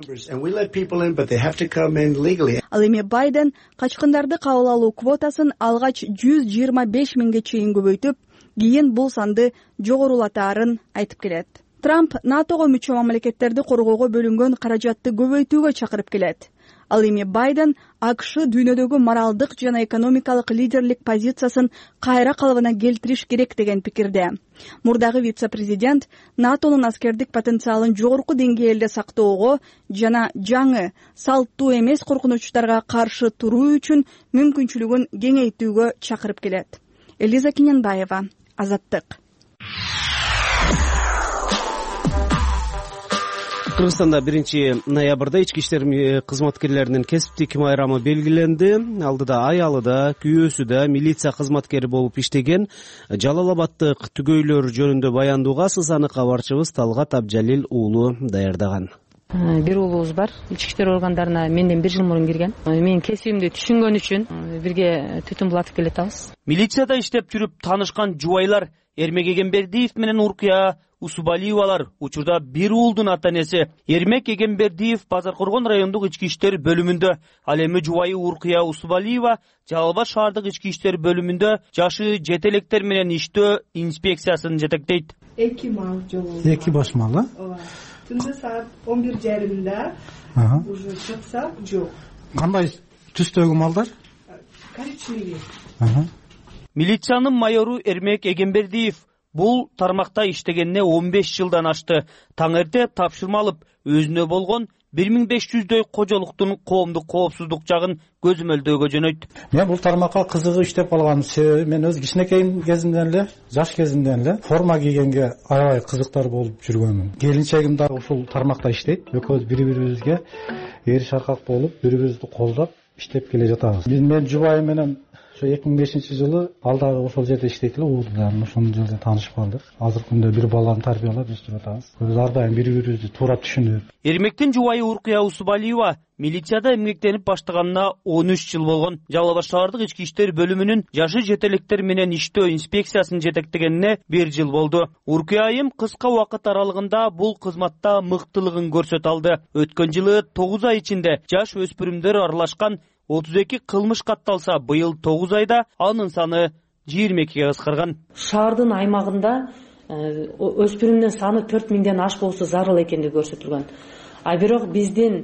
G: Ал эми Байден качкындарды кабыл алуу квотасын алгач 125 миңге чейин көбөйтүп, кийин бул санды жогорулатаарын айтып келет. Трамп НАТОго мүчө мамлекеттерди коргоого бөлүнгөн каражатты көбөйтүүгө чакырып келет. Ал эми Байден АКШ дүйнөдөгү моралдык жана экономикалык лидерлик позициясын кайра калыбына келтириш керек деген пикирде. Мурдагы вице-президент НАТОнун аскердик потенциалын жогорку деңгээлде сактоого жана жаңы, салттуу эмес коркунучтарга каршы туруу үчүн мүмкүнчүлүгүн кеңейтүүгө чакырып келет. Элиза Киненбаева, Азаттык.
B: Кыргызстанда 1-ноябрда ички иштер кызматкерлеринин кесиптик майрамы белгиленди. Алдыда аялыда, күйөөсү да милиция кызматкери болуп иштеген Жалал-Абадтык түгөйлөр жөнүндө баяндууга Сысаны кабарчыбыз Талгат Абжалил уулу даярдаган.
E: Бир уулубуз бар. Ички иштер органдарына менден 1 жыл мурун кирген. Менин кесибимди түшүнгөн үчүн бирге түтүн булатып келатабыз.
A: Милицияда иштеп жүрүп таанышкан жубайлар Эрмек Эгембердиев менен Уркуя Усубалиевалар учурда бир уулдун ата-энеси. Эрмек Эгембердиев Базар Коргон райондук ички иштер бөлүмүндө, ал эми жубайы Уркуя Усубалиева Жалал-Абад шаардык ички иштер бөлүмүндө жашы жете электер менен иштөө инспекциясын жетектейт.
F: 2 мал жолу.
D: 2 бош мал, а?
F: Түндө саат 11:30 уже чыкса жок.
D: Кандай түстөгү малдар?
F: Коричневый.
A: Милициянын майору Эрмек Эгембердиев бул тармакта иштегенине 15 жылдан ашты. Таңерде тапшырма алып, өзүнө болгон 1500дөй кожолуктун коомдук коопсуздук жагын көзөмөлдөөгө жөнөйт.
R: Мен бул тармакка кызыгып иштеп калган себеби мен өз кичинекей кезимден эле, жаш кезимден эле форма кийгенге аябай кызыктар болуп жүргөнмүн. Келинчегим да ушул тармакта иштейт. Экөөбүз бири-бирибизге эриш аркак болуп, бири-бирибизди колдоп иштеп келе жатабыз. Мен жубайым менен 2005-жылы алдагы ошол жерде иштейт эле, уулудан ошол жерде таанышып калдык. Азыркы күндө бир баланы тарбиялап өстүрүп атабыз. Биз ар дайым бири-бирибизди туура түшүнүп.
A: Эрмектин жубайы Уркуя Усубалиева милицияда эмгектенип баштаганына 13 жыл болгон. Жалал-Абад шаардык ички иштер бөлүмүнүн жашы жете электер менен иштөө инспекциясын жетектегенине 1 жыл болду. Уркуя айым кыска убакыт аралыгында бул кызматта мыктылыгын көрсөтө алды. Өткөн жылы 9 ай ичинде жаш өспүрүмдөр аралашкан 32 кылмыш катталса, быйыл 9 айда анын саны 22ге кыскарган.
E: Шаардын аймагында өспүрүмдүн саны 4000ден ашпоосу зарыл экендиги көрсөтүлгөн. А бирок биздин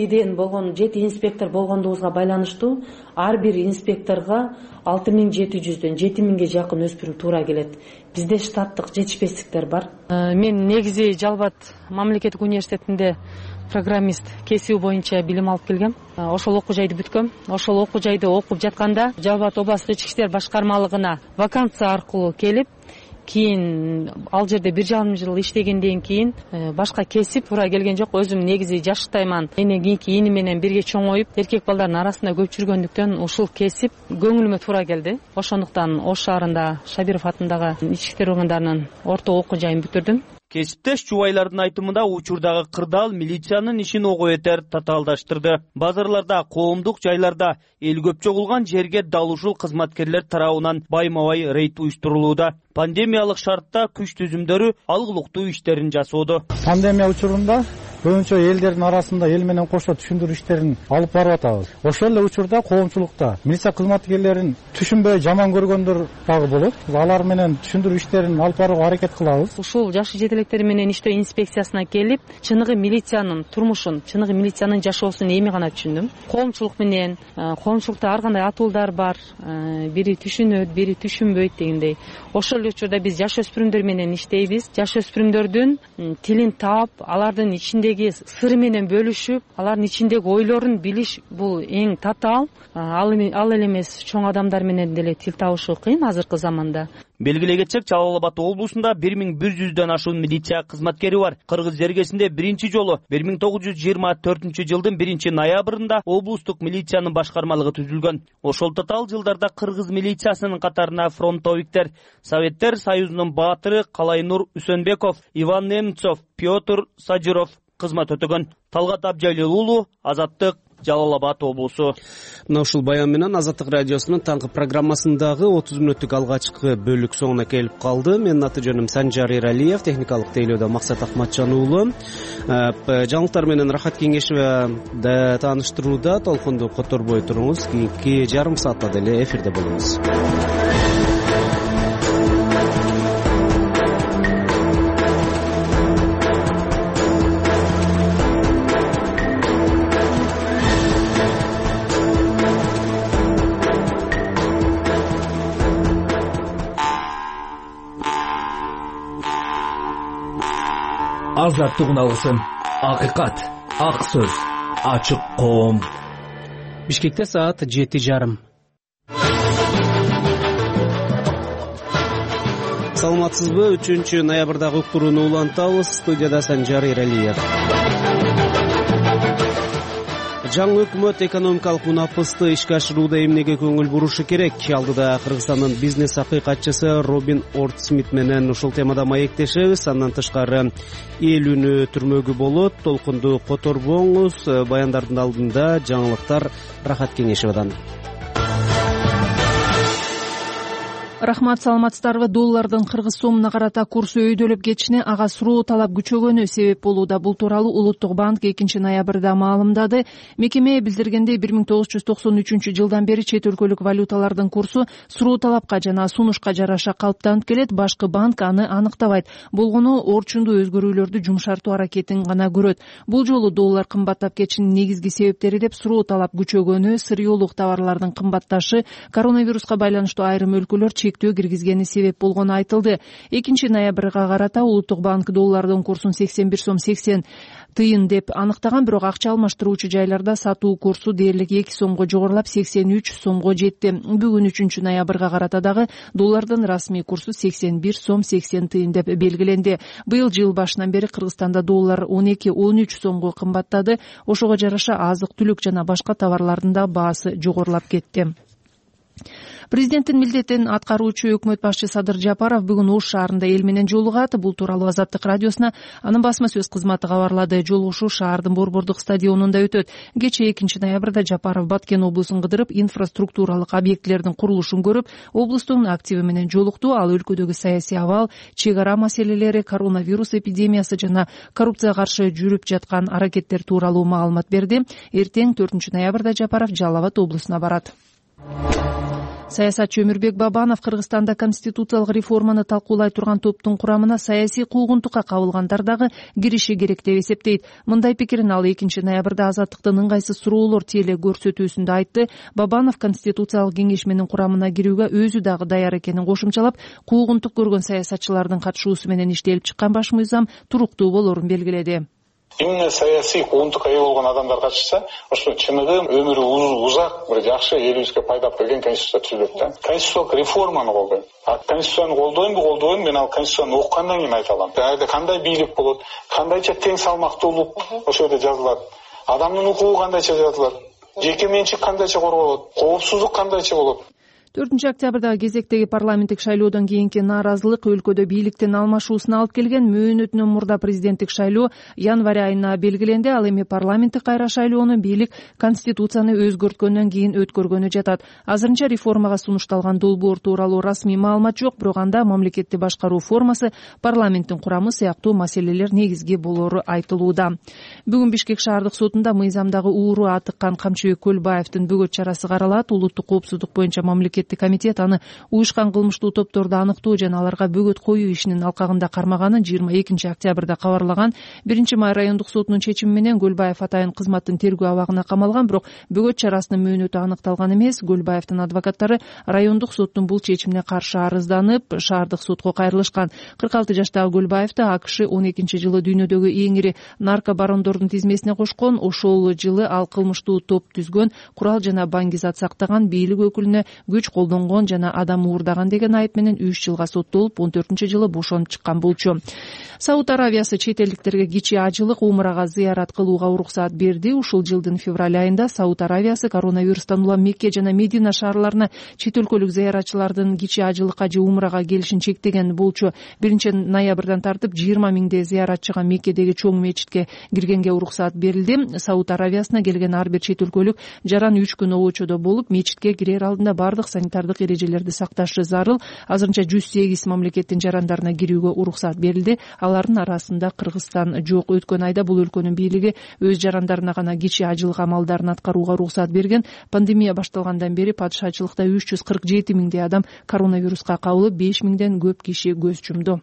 E: 7 инспектор болгондугубузга байланыштуу ар бир инспекторго 6700дөн 7000ге жакын өспүрүм туура келет. Бизде штаттык жетишпестиктер бар. Мен негизи Жалал-Абад мамлекеттик университетинде программист кесиби боюнча билим алып келгем. Ошол окуу жайды бүткөм. Ошол окуу жайды окуп жатканда Жалал-Абад областык ички иштер башкармалыгына вакансия аркылуу келип, кийин ал жерде 1,5 жыл иштегенден кийин башка кесип туура келген жок. Өзүм негизи жаштайман. Менден кийинки ини менен бирге чоңоюп, эркек балдардын арасында көп жүргөндүктөн ушул кесип көңүлүмө туура келди. Ошондуктан Ош шаарында Шабиров атындагы ички иштер органдарынын орто окуу жайын бүтүрдүм.
A: Кесиптеш жубайлардын айтымында учурдагы кырдаал милициянын ишин ого бетер татаалдаштырды. Базарларда, коомдук жайларда, эл көп чогулган жерге дал ушул кызматкерлер тарабынан байма-бай рейд уюштурулууда. Пандемиялык шартта күч түзүмдөрү алгылыктуу иштерин жасоодо.
R: Пандемия учурунда көбүнчө элдердин арасында эл менен кошо түшүндүрүү иштерин алып барып атабыз. Ошол эле учурда коомчулукта милиция кызматкерлерин түшүнбөй жаман көргөндөр дагы болот. Алар менен түшүндүрүү иштерин алып барууга аракет кылабыз.
E: Ушул жашы жетелектер менен иштөө инспекциясына келип, чыныгы милициянын турмушун, чыныгы милициянын жашоосун эми гана түшүндүм. Коомчулук менен, коомчулукта ар кандай атуулдар бар, бири түшүнөт, бири түшүнбөйт дегендей. Ошол учурда биз жаш өспүрүмдөр менен иштейбиз. Жаш өспүрүмдөрдүн тилин таап, алардын ичиндеги сыры менен бөлүшүп, алардын ичиндеги ойлорун билиш бул эң татаал. Ал эле эмес, чоң адамдар менен деле тил табышы кыйын азыркы заманда.
A: Белгилей кетсек, Жалал-Абад облусунда 1100дөн ашуун милиция кызматкери бар. Кыргыз жергесинде биринчи жолу 1924-жылдын 1-ноябрында облустук милициянын башкармалыгы түзүлгөн. Ошол татаал жылдарда кыргыз милициясынын катарына фронтовиктер, Советтер Союзунун баатыры Калайнур Үсөнбеков, Иван Немцов, Петр Сажиров кызмат өтөгөн. Талгат Абжалил уулу, Азаттык, Жалал Абад облусу.
B: Мына ушул баян менен Азаттык радиосунун таңкы программасындагы 30 мүнөттүк алгачкы бөлүк соңуна келип калды. Менин аты жөнүм Санжар Эралиев, техникалык тейлөөдө Максат Ахматжан уулу. Жаңылыктар менен Рахат Кеңешева тааныштырууда. Толкунду которбой туруңуз. Кийинки жарым саатта деле эфирде болобуз.
J: Азаттыгын алсын. Акыйкат, ак сөз, ачык коом.
B: Бишкекте саат 7:30. Саламатсызбы? 3 ноябрдагы уктурууну улантабыз. Студияда Санжар Эралиев. Жаңы өкмөт экономикалык мунапысты ишке ашырууда эмнеге көңүл бурушу керек? Алдыда Кыргызстандын бизнес акыйкатчысы Робин Ортсмит менен ушул темада маектешебиз. Андан тышкары эл үнү түрмөгү болот. Толкунду которбоңуз. Баяндардын алдында жаңылыктар Рахат Кеңешевадан.
K: Рахмат, саламатсыздарбы? Доллардын кыргыз сомуна карата курсу өйдөлөп кетишине ага суроо талап күчөгөнү себеп болууда. Бул тууралуу Улуттук банк 2 ноябрда маалымдады. Мекеме билдиргендей 1993 жылдан бери чет өлкөлүк валюталардын курсу суроо талапка жана сунушка жараша калыптанып келет. Башкы банк аны аныктабайт. Болгону орчундуу өзгөрүүлөрдү жумшартуу аракетин гана көрөт. Бул жолу доллар кымбаттап кетишинин негизги себептери деп суроо талап күчөгөнү, сырьеолук товарлардын кымбатташы, коронавируска байланыштуу айрым өлкөлөр чектөө киргизгени себеп болгону айтылды. 2 ноябрга карата Улуттук банк доллардын курсун 81 сом 80 тыйын деп аныктаган, бирок акча алмаштыруучу жайларда сатуу курсу дээрлик 2 сомго жогорулап 83 сомго жетти. Бүгүн 3 ноябрга карата дагы доллардын расмий курсу 81 сом 80 тыйын деп белгиленди. Быйыл жыл башынан бери Кыргызстанда доллар 12-13 сомго кымбаттады. Ошого жараша азык-түлүк жана башка товарлардын да баасы жогорулап кетти. Президенттин милдетин аткаруучу өкмөт башчы Садыр Жапаров бүгүн Ош шаарында эл менен жолугат. Бул тууралуу Азаттык радиосуна анын басма сөз кызматы кабарлады. Жолугушуу шаардын Борбордук стадионунда өтөт. Кечээ 2 ноябрда Жапаров Баткен облусун кыдырып, инфраструктуралык объектилердин курулушун көрүп, облустун активи менен жолукту. Ал өлкөдөгү саясий абал, чек ара маселелери, коронавирус эпидемиясы жана коррупцияга каршы жүрүп жаткан аракеттер тууралуу маалымат берди. Эртең 4 ноябрда Жапаров Жалал Абад облусуна барат. Саясатчы Өмүрбек Бабанов Кыргызстанда конституциялык реформаны талкуулай турган топтун курамына саясий куугунтукка кабылгандар дагы кириши керек деп эсептейт. Мындай пикирин ал 2 ноябрда Азаттыктын ыңгайсыз суроолор теле көрсөтүүсүндө айтты. Бабанов конституциялык кеңешменин курамына кирүүгө өзү дагы даяр экенин кошумчалап, куугунтук көргөн саясатчылардын катышуусу менен иштелип чыккан баш мыйзам туруктуу болорун белгиледи.
L: Именно саясий куугунтукка ээ болгон адамдар катышса, ошо чыныгы өмүрү узак, бир жакшы элибизге пайдап келген конституция түзүлөт да. Конституциялык реформаны колдойм. Конституцияны колдоймбу, мен ал конституцияны окугандан кийин айта алам. Ага кандай бийлик болот, кандайча тең салмактуулук ошол жерде жазылат. Адамдын укугу кандайча жазылат, жеке менчик кандайча корголот, коопсуздук кандайча болот.
K: 4 октябрда кезектеги парламенттик шайлоодон кийинки нааразылык өлкөдө бийликтин алмашуусуна алып келген. Мөөнөтүнөн мурда президенттик шайлоо январь айына белгиленди. Ал эми парламенттик кайра шайлоону бийлик конституцияны өзгөрткөндөн кийин өткөргөнү жатат. Азырынча реформага сунушталган долбоор тууралуу расмий маалымат жок, бирок анда мамлекетти башкаруу формасы, парламенттин курамы сыяктуу маселелер негизги болору айтылууда. Бүгүн Бишкек шаардык сотунда мыйзамдагы ууру атыккан Камчыбек Көлбаевдин бөгөт чарасы каралат. Улуттук коопсуздук боюнча мамлекеттик комитет аны уюшкан кылмыштуу топторду аныктоо жана аларга бөгөт коюу ишинин алкагында кармаганын 22 октябрда кабарлаган. 1 май райондук сотунун чечими менен Көлбаев атайын кызматтын тергөө абагына камалган, бирок бөгөт чарасынын мөөнөтү аныкталган эмес. Көлбаевдин адвокаттары райондук соттун бул чечимине каршы арызданып, шаардык сотко кайрылышкан. 46 жаштагы Көлбаевди АКШ 12 жылы дүйнөдөгү эң ири наркобарондордун тизмесине кошкон. Ошол жылы ал кылмыштуу топ түзгөн, курал жана баңгизат сактаган бийлик өкүлүнө күч колдонгон жана адам уурдаган деген айып менен 3 жылга соттолуп 14-жылы бошонуп чыккан болчу. Сауд Аравиясы чет элдиктерге кичи ажылык умрага зыярат кылууга уруксаат берди. Ушул жылдын февраль айында Сауд Аравиясы коронавирустан улам Мекке жана Медина шаарларына чет өлкөлүк зыяратчылардын кичи ажылыкка же умрага келишин чектеген болчу. 1-ноябрдан тартып 20 миңдей зыяратчыга Меккедеги чоң мечитке киргенге уруксаат берилди. Сауд Аравиясына келген ар бир чет өлкөлүк жаран 3 күн обочодо болуп, мечитке кирер алдында бардык санитардык эрежелерди сакташы зарыл. Азырынча 108 мамлекеттин жарандарына кирүүгө уруксаат берилди. Алардын арасында Кыргызстан жок. Өткөн айда бул өлкөнүн бийлиги өз жарандарына гана кичи ажылык амалдарын аткарууга уруксаат берген. Пандемия башталгандан бери падышачылыкта 347 миңдей адам коронавируска кабылып, 5 миңден көп киши көз жумду.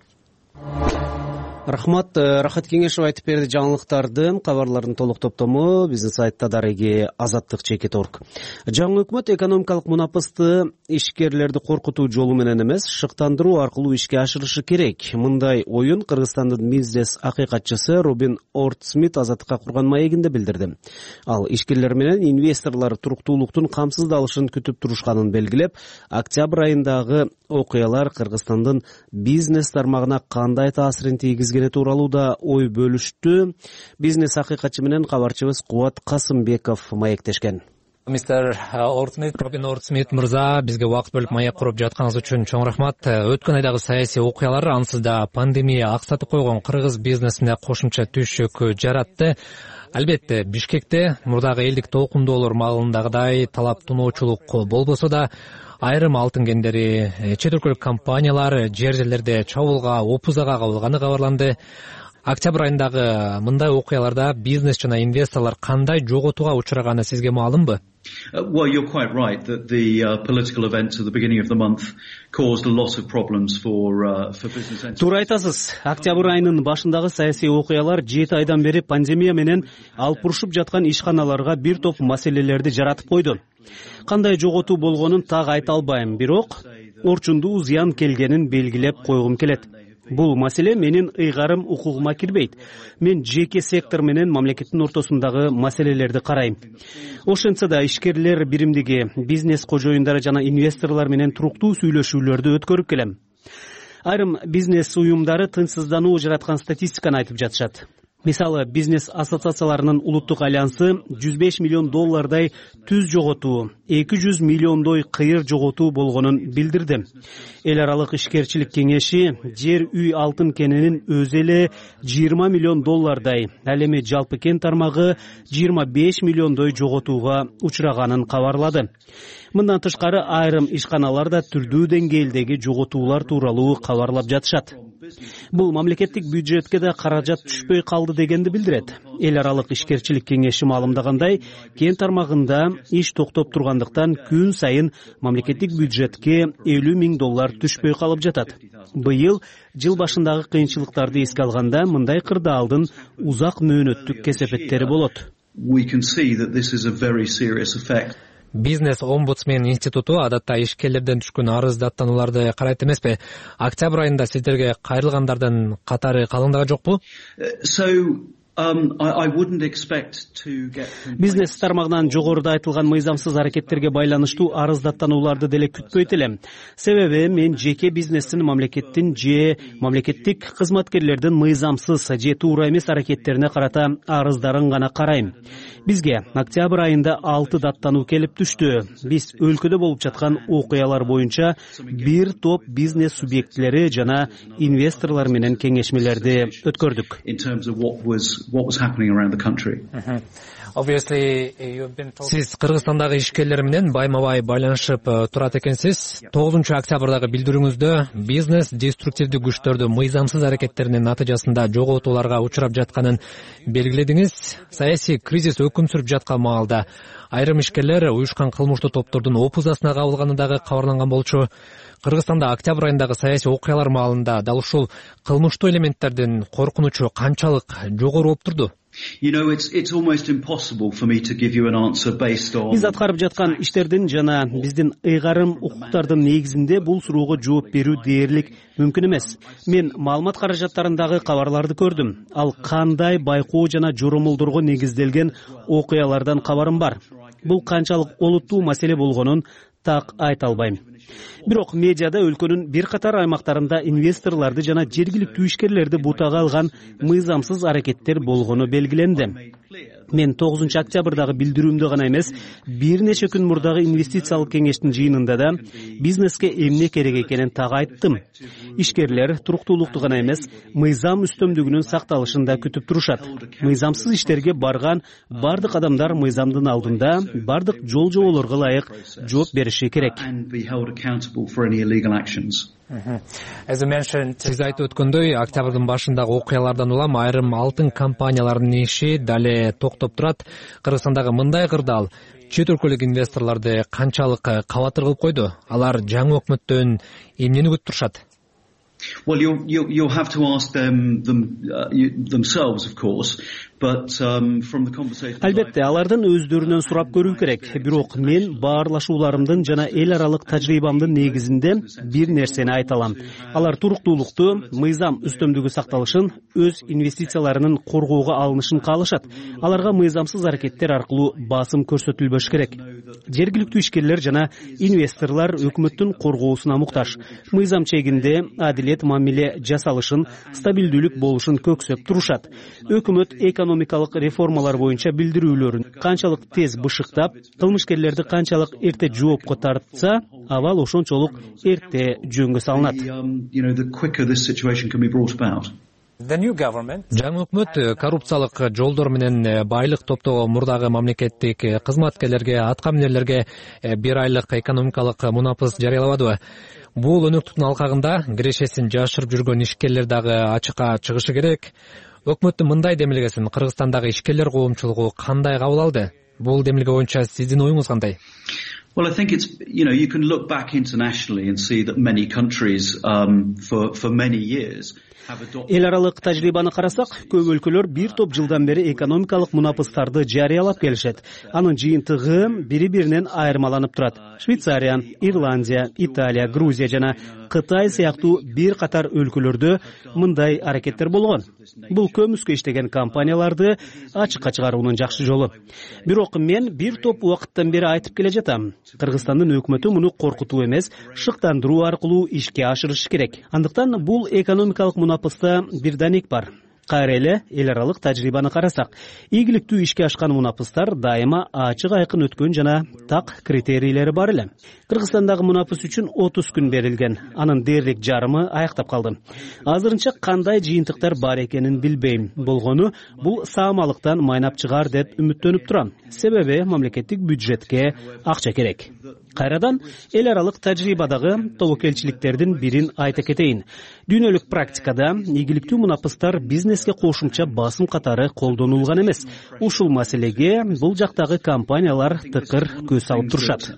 B: Рахмат, Рахат Кеңешев айтып берди жаңылыктарды. Кабарлардын толук топтому биздин сайтта дареги azattik.org. Жаңы өкмөт экономикалык мунапысты ишкерлерди коркутуу жолу менен эмес, шыктандыруу аркылуу ишке ашырышы керек. Мындай оюн Кыргызстандын бизнес акыйкатчысы Робин Ортсмит Азаттыкка курган маегинде билдирди. Ал ишкерлер менен инвесторлор туруктуулуктун камсыздалышын күтүп турушканын белгилеп, октябрь айындагы окуялар Кыргызстандын бизнес тармагына кандай таасирин тийгизгени тууралуу да ой бөлүштү. Бизнес акыйкатчы менен кабарчыбыз Кубат Касымбеков маектешкен.
V: Мистер Робин Ортсмит мырза, бизге убакыт бөлүп маек куруп жатканыңыз үчүн чоң рахмат. Өткөн айдагы саясий окуялар ансыз да пандемия аксатып койгон кыргыз бизнесине кошумча түшүк жаратты. Албетте, Бишкекте мурдагы элдик толкундоолор маалындагыдай талап туноочулук болбосо да, айрым алтын кендери, чет өлкөлүк компаниялар жер жерлерде чабуулга, опузага кабылганы кабарланды. Октябрь айындагы мындай окуяларда бизнес жана инвесторлор кандай жоготууга учураганы сизге маалымбы?
H: Well, you're quite right that the political events at the beginning of the month caused a lot of problems for business entities.
B: Туура айтасыз. Октябрь айынын башындагы саясий окуялар 7 айдан бери пандемия менен алпурушуп жаткан ишканаларга бир топ маселелерди жаратып койду. Кандай жоготуу болгонун так айта албайм, бирок орчундуу зыян келгенин белгилеп койгум келет. Бул маселе менин ыйгарым укугума кирбейт. Мен жеке сектор менен мамлекеттин ортосундагы маселелерди карайм. Ошентсе да ишкерлер биримдиги, бизнес кожоюндары жана инвесторлор менен туруктуу сүйлөшүүлөрдү өткөрүп келем. Айрым бизнес уюмдары тынчсыздануу жараткан статистиканы айтып жатышат. Мисалы, бизнес ассоциацияларынын улуттук альянсы $105 миллион түз жоготуу, 200 миллиондой кыйыр жоготуу болгонун билдирди. Эл аралык ишкерчилик кеңеши жер үй алтын кененин өзү эле $20 миллион, ал эми жалпы кен тармагы 25 миллиондой жоготууга учураганын кабарлады. Мындан тышкары айрым ишканалар да түрдүү деңгээлдеги жоготуулар тууралуу кабарлап жатышат. Бул мамлекеттик бюджетке да каражат түшпөй калды дегенди билдирет. Эл аралык ишкерчилик кеңеши маалымдагандай, кен тармагында иш токтоп тургандыктан күн сайын мамлекеттик бюджетке $50 миң түшпөй калып жатат. Быйыл жыл башындагы кыйынчылыктарды эске алганда мындай кырдаалдын узак мөөнөттүк кесепеттери болот.
H: We can see that this is a very serious effect.
V: Бизнес омбудсмен институту адатта ишкерлерден түшкөн арыздаттанууларды карайт эмеспи? Октябрь айында сиздерге кайрылгандардын катары калыңдага жокпу?
B: Бизнес тармагынан жогоруда айтылган мыйзамсыз аракеттерге байланыштуу арыздаттанууларды деле күтпөйт элем. Себеби мен жеке бизнестин мамлекеттик кызматкерлердин мыйзамсыз же туура эмес аракеттерине карата арыздарын гана карайм. Бизге октябрь айында 6 даттануу келип түштү. Биз өлкөдө болуп жаткан окуялар боюнча бир топ бизнес субъектлери жана инвесторлор менен кеңешмелерди өткөрдүк.
V: Сиз Кыргызстандагы ишкерлер менен байма-бай байланышып турат экенсиз. 9 октябрдагы билдирүүңүздө бизнес деструктивдүү күчтөрдү мыйзамсыз аракеттеринин натыйжасында жоготууларга учурап жатканын белгиледиңиз. Саясий кризис өкүм сүрүп жаткан маалда айрым ишкерлер уюшкан кылмыштуу топтордун опузасына кабылганы дагы кабарланган болчу. Кыргызстанда октябрь айындагы саясий окуялар маалында дал ушул кылмыштуу элементтердин коркунучу канчалык жогору болуп турду?
B: Биз аткарып жаткан иштердин жана биздин ыйгарым укуктардын негизинде бул суроого жооп берүү дээрлик мүмкүн эмес. Мен маалымат каражаттарындагы кабарларды көрдүм. Ал кандай байкоо жана жоромолдорго негизделген окуялардан кабарым бар. Бул канчалык олуттуу маселе болгонун так айта албайм. Бирок медиада өлкөнүн бир катар аймактарында инвесторлорду жана жергиликтүү ишкерлерди бутага алган мыйзамсыз аракеттер болгону белгиленди. Мен 9 октябрдагы билдирүүмдө гана эмес, бир нече күн мурдагы инвестициялык кеңештин жыйынында да бизнеске эмне керек экенин так айттым. Ишкерлер туруктуулукту гана эмес, мыйзам үстөмдүгүнүн сакталышын да күтүп турушат. Мыйзамсыз иштерге барган бардык адамдар мыйзамдын алдында бардык жол жоболорго ылайык жооп бериши керек.
V: Сиз айтып өткөндөй, октябрдын башындагы окуялардан улам айрым алтын компанияларынын иши дале токтоп турат. Кыргызстандагы мындай кырдаал чет өлкөлүк инвесторлорду канчалык кабатыр кылып койду? Алар жаңы өкмөттөн эмнени күтүп турушат?
H: Well, you'll have to ask themselves, of course. But from the conversation,
B: Албетте, алардын өздөрүнөн сурап көрүү керек. Бирок мен баарлашууларымдын жана эл аралык тажрыйбамдын негизинде бир нерсени айта алам. Алар туруктуулукту, мыйзам үстөмдүгү сакталышын, өз инвестицияларынын коргоого алынышын каалашат. Аларга мыйзамсыз аракеттер аркылуу басым көрсөтүлбөш керек. Жергиликтүү ишкерлер жана инвесторлор өкмөттүн коргоосуна муктаж. Мыйзам чегинде адилет мамиле жасалышын, стабилдүүлүк болушун көксөп турушат. Өкмөт экономикалык реформалар боюнча билдирүүлөрүн канчалык тез бышыктап, кылмышкерлерди канчалык эрте жоопко тартса, абал ошончолук эрте жөнгө салынат.
V: Жаңы өкмөт коррупциялык жолдор менен байлык топтогон мурдагы мамлекеттик кызматкерлерге, аткаминерлерге 1 айлык экономикалык мунапыс жарыялабадыбы? Бул өнөктүктүн алкагында кирешесин жашырып жүргөн ишкерлер дагы ачыкка чыгышы керек. Өкмөттүн мындай демилгесин Кыргызстандагы ишкерлер коомчулугу кандай кабыл алды? Бул демилге боюнча сиздин оюңуз кандай?
H: Well, I think it's, you can look back internationally and see that many countries for many years
B: Эл аралык тажрыйбаны карасак, көп өлкөлөр бир топ жылдан бери экономикалык мунапыстарды жарыялап келишет. Анын жыйынтыгы бири-биринен айырмаланып турат. Швейцария, Ирландия, Италия, Грузия жана Кытай сыяктуу бир катар өлкөлөрдө мындай аракеттер болгон. Бул көмүскө иштеген компанияларды ачыкка чыгаруунун жакшы жолу. Бирок мен бир топ убакыттан бери айтып келе жатам. Кыргызстандын өкмөтү муну коркутуу эмес, шыктандыруу аркылуу ишке ашырышы керек. Андыктан бул экономикалык мунапыста бир данек бар. Кайра эле эл аралык тажрыйбаны карасак, ийгиликтүү ишке ашкан мунапыстар дайыма ачык айкын өткөн жана так критерийлери бар эле. Кыргызстандагы мунапыс үчүн 30 күн берилген. Анын дээрлик жарымы аяктап калды. Азырынча кандай жыйынтыктар бар экенин билбейм. Болгону бул саамалыктан майнап чыгар деп үмүттөнүп турам. Себеби мамлекеттик бюджетке акча керек. Кайрадан эл аралык тажрыйбадагы тобокелчиликтердин бирин айта кетейин. Дүйнөлүк практикада ийгиликтүү мунапыстар бизнеске кошумча басым катары колдонулган эмес. Ушул маселеге бул жактагы компаниялар тыкыр көз салып турушат.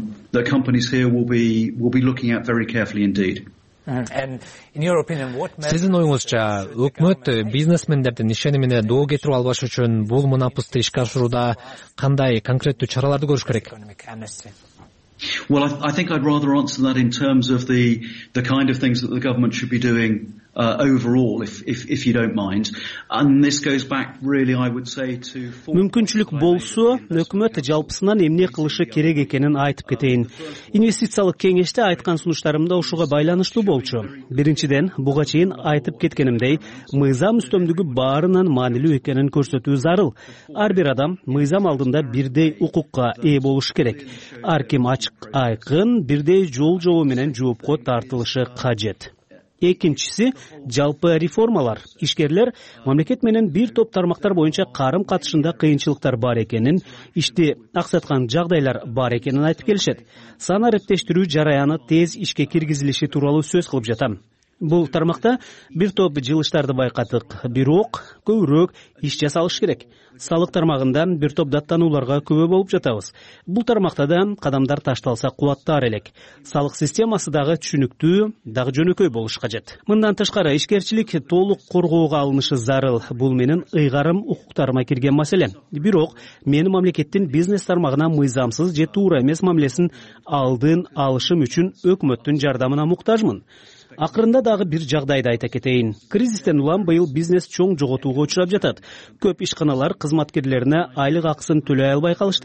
V: Сиздин оюңузча, өкмөт бизнесмендердин ишенимине доо кетирип албаш үчүн бул мунапысты ишке ашырууда кандай конкреттүү чараларды көрүш керек?
H: Well, I think I'd rather answer that in terms of the kind of things that the government should be doing overall, if you don't mind. And this goes back really, I would say, to...
B: Мүмкүнчүлүк болсо, өкмөт жалпысынан эмне кылышы керек экенин айтып кетейин. Инвестициялык кеңеште айткан сунуштарымда ушуга байланыштуу болчу. Биринчиден, буга чейин айтып кеткенимдей, мыйзам үстөмдүгү баарынан маанилүү экенин көрсөтүү зарыл. Ар бир адам мыйзам алдында бирдей укукка ээ болушу керек. Ар ким ачык айкын, бирдей жол жобо менен жоопко тартылышы кажет. Экинчиси жалпы реформалар. Ишкерлер мамлекет менен бир топ тармактар боюнча карым катышында кыйынчылыктар бар экенин, ишти аксаткан жагдайлар бар экенин айтып келишет. Сан арептештирүү жараяны тез ишке киргизилиши тууралуу сөз кылып жатам. Бул тармакта бир топ жылыштарды байкадык, бирок көбүрөөк иш жасалыш керек. Салык тармагында бир топ даттанууларга көбө болуп жатабыз. Бул тармакта да кадамдар ташталса кубаттар элек. Салык системасы дагы түшүнүктүү, дагы жөнөкөй болуш кажет. Мындан тышкары ишкерчилик толук коргоого алынышы зарыл. Бул менин ыйгарым укуктарыма кирген маселе. Бирок мен мамлекеттин бизнес тармагына мыйзамсыз же туура эмес мамилесин алдын алышым үчүн өкмөттүн жардамына муктажмын. Акырында дагы бир жагдайды айта кетейин. Кризистен улам быйыл бизнес чоң жоготууга учурап жатат. Көп ишканалар кызматкерлерине айлык акысын төлөй албай калышты.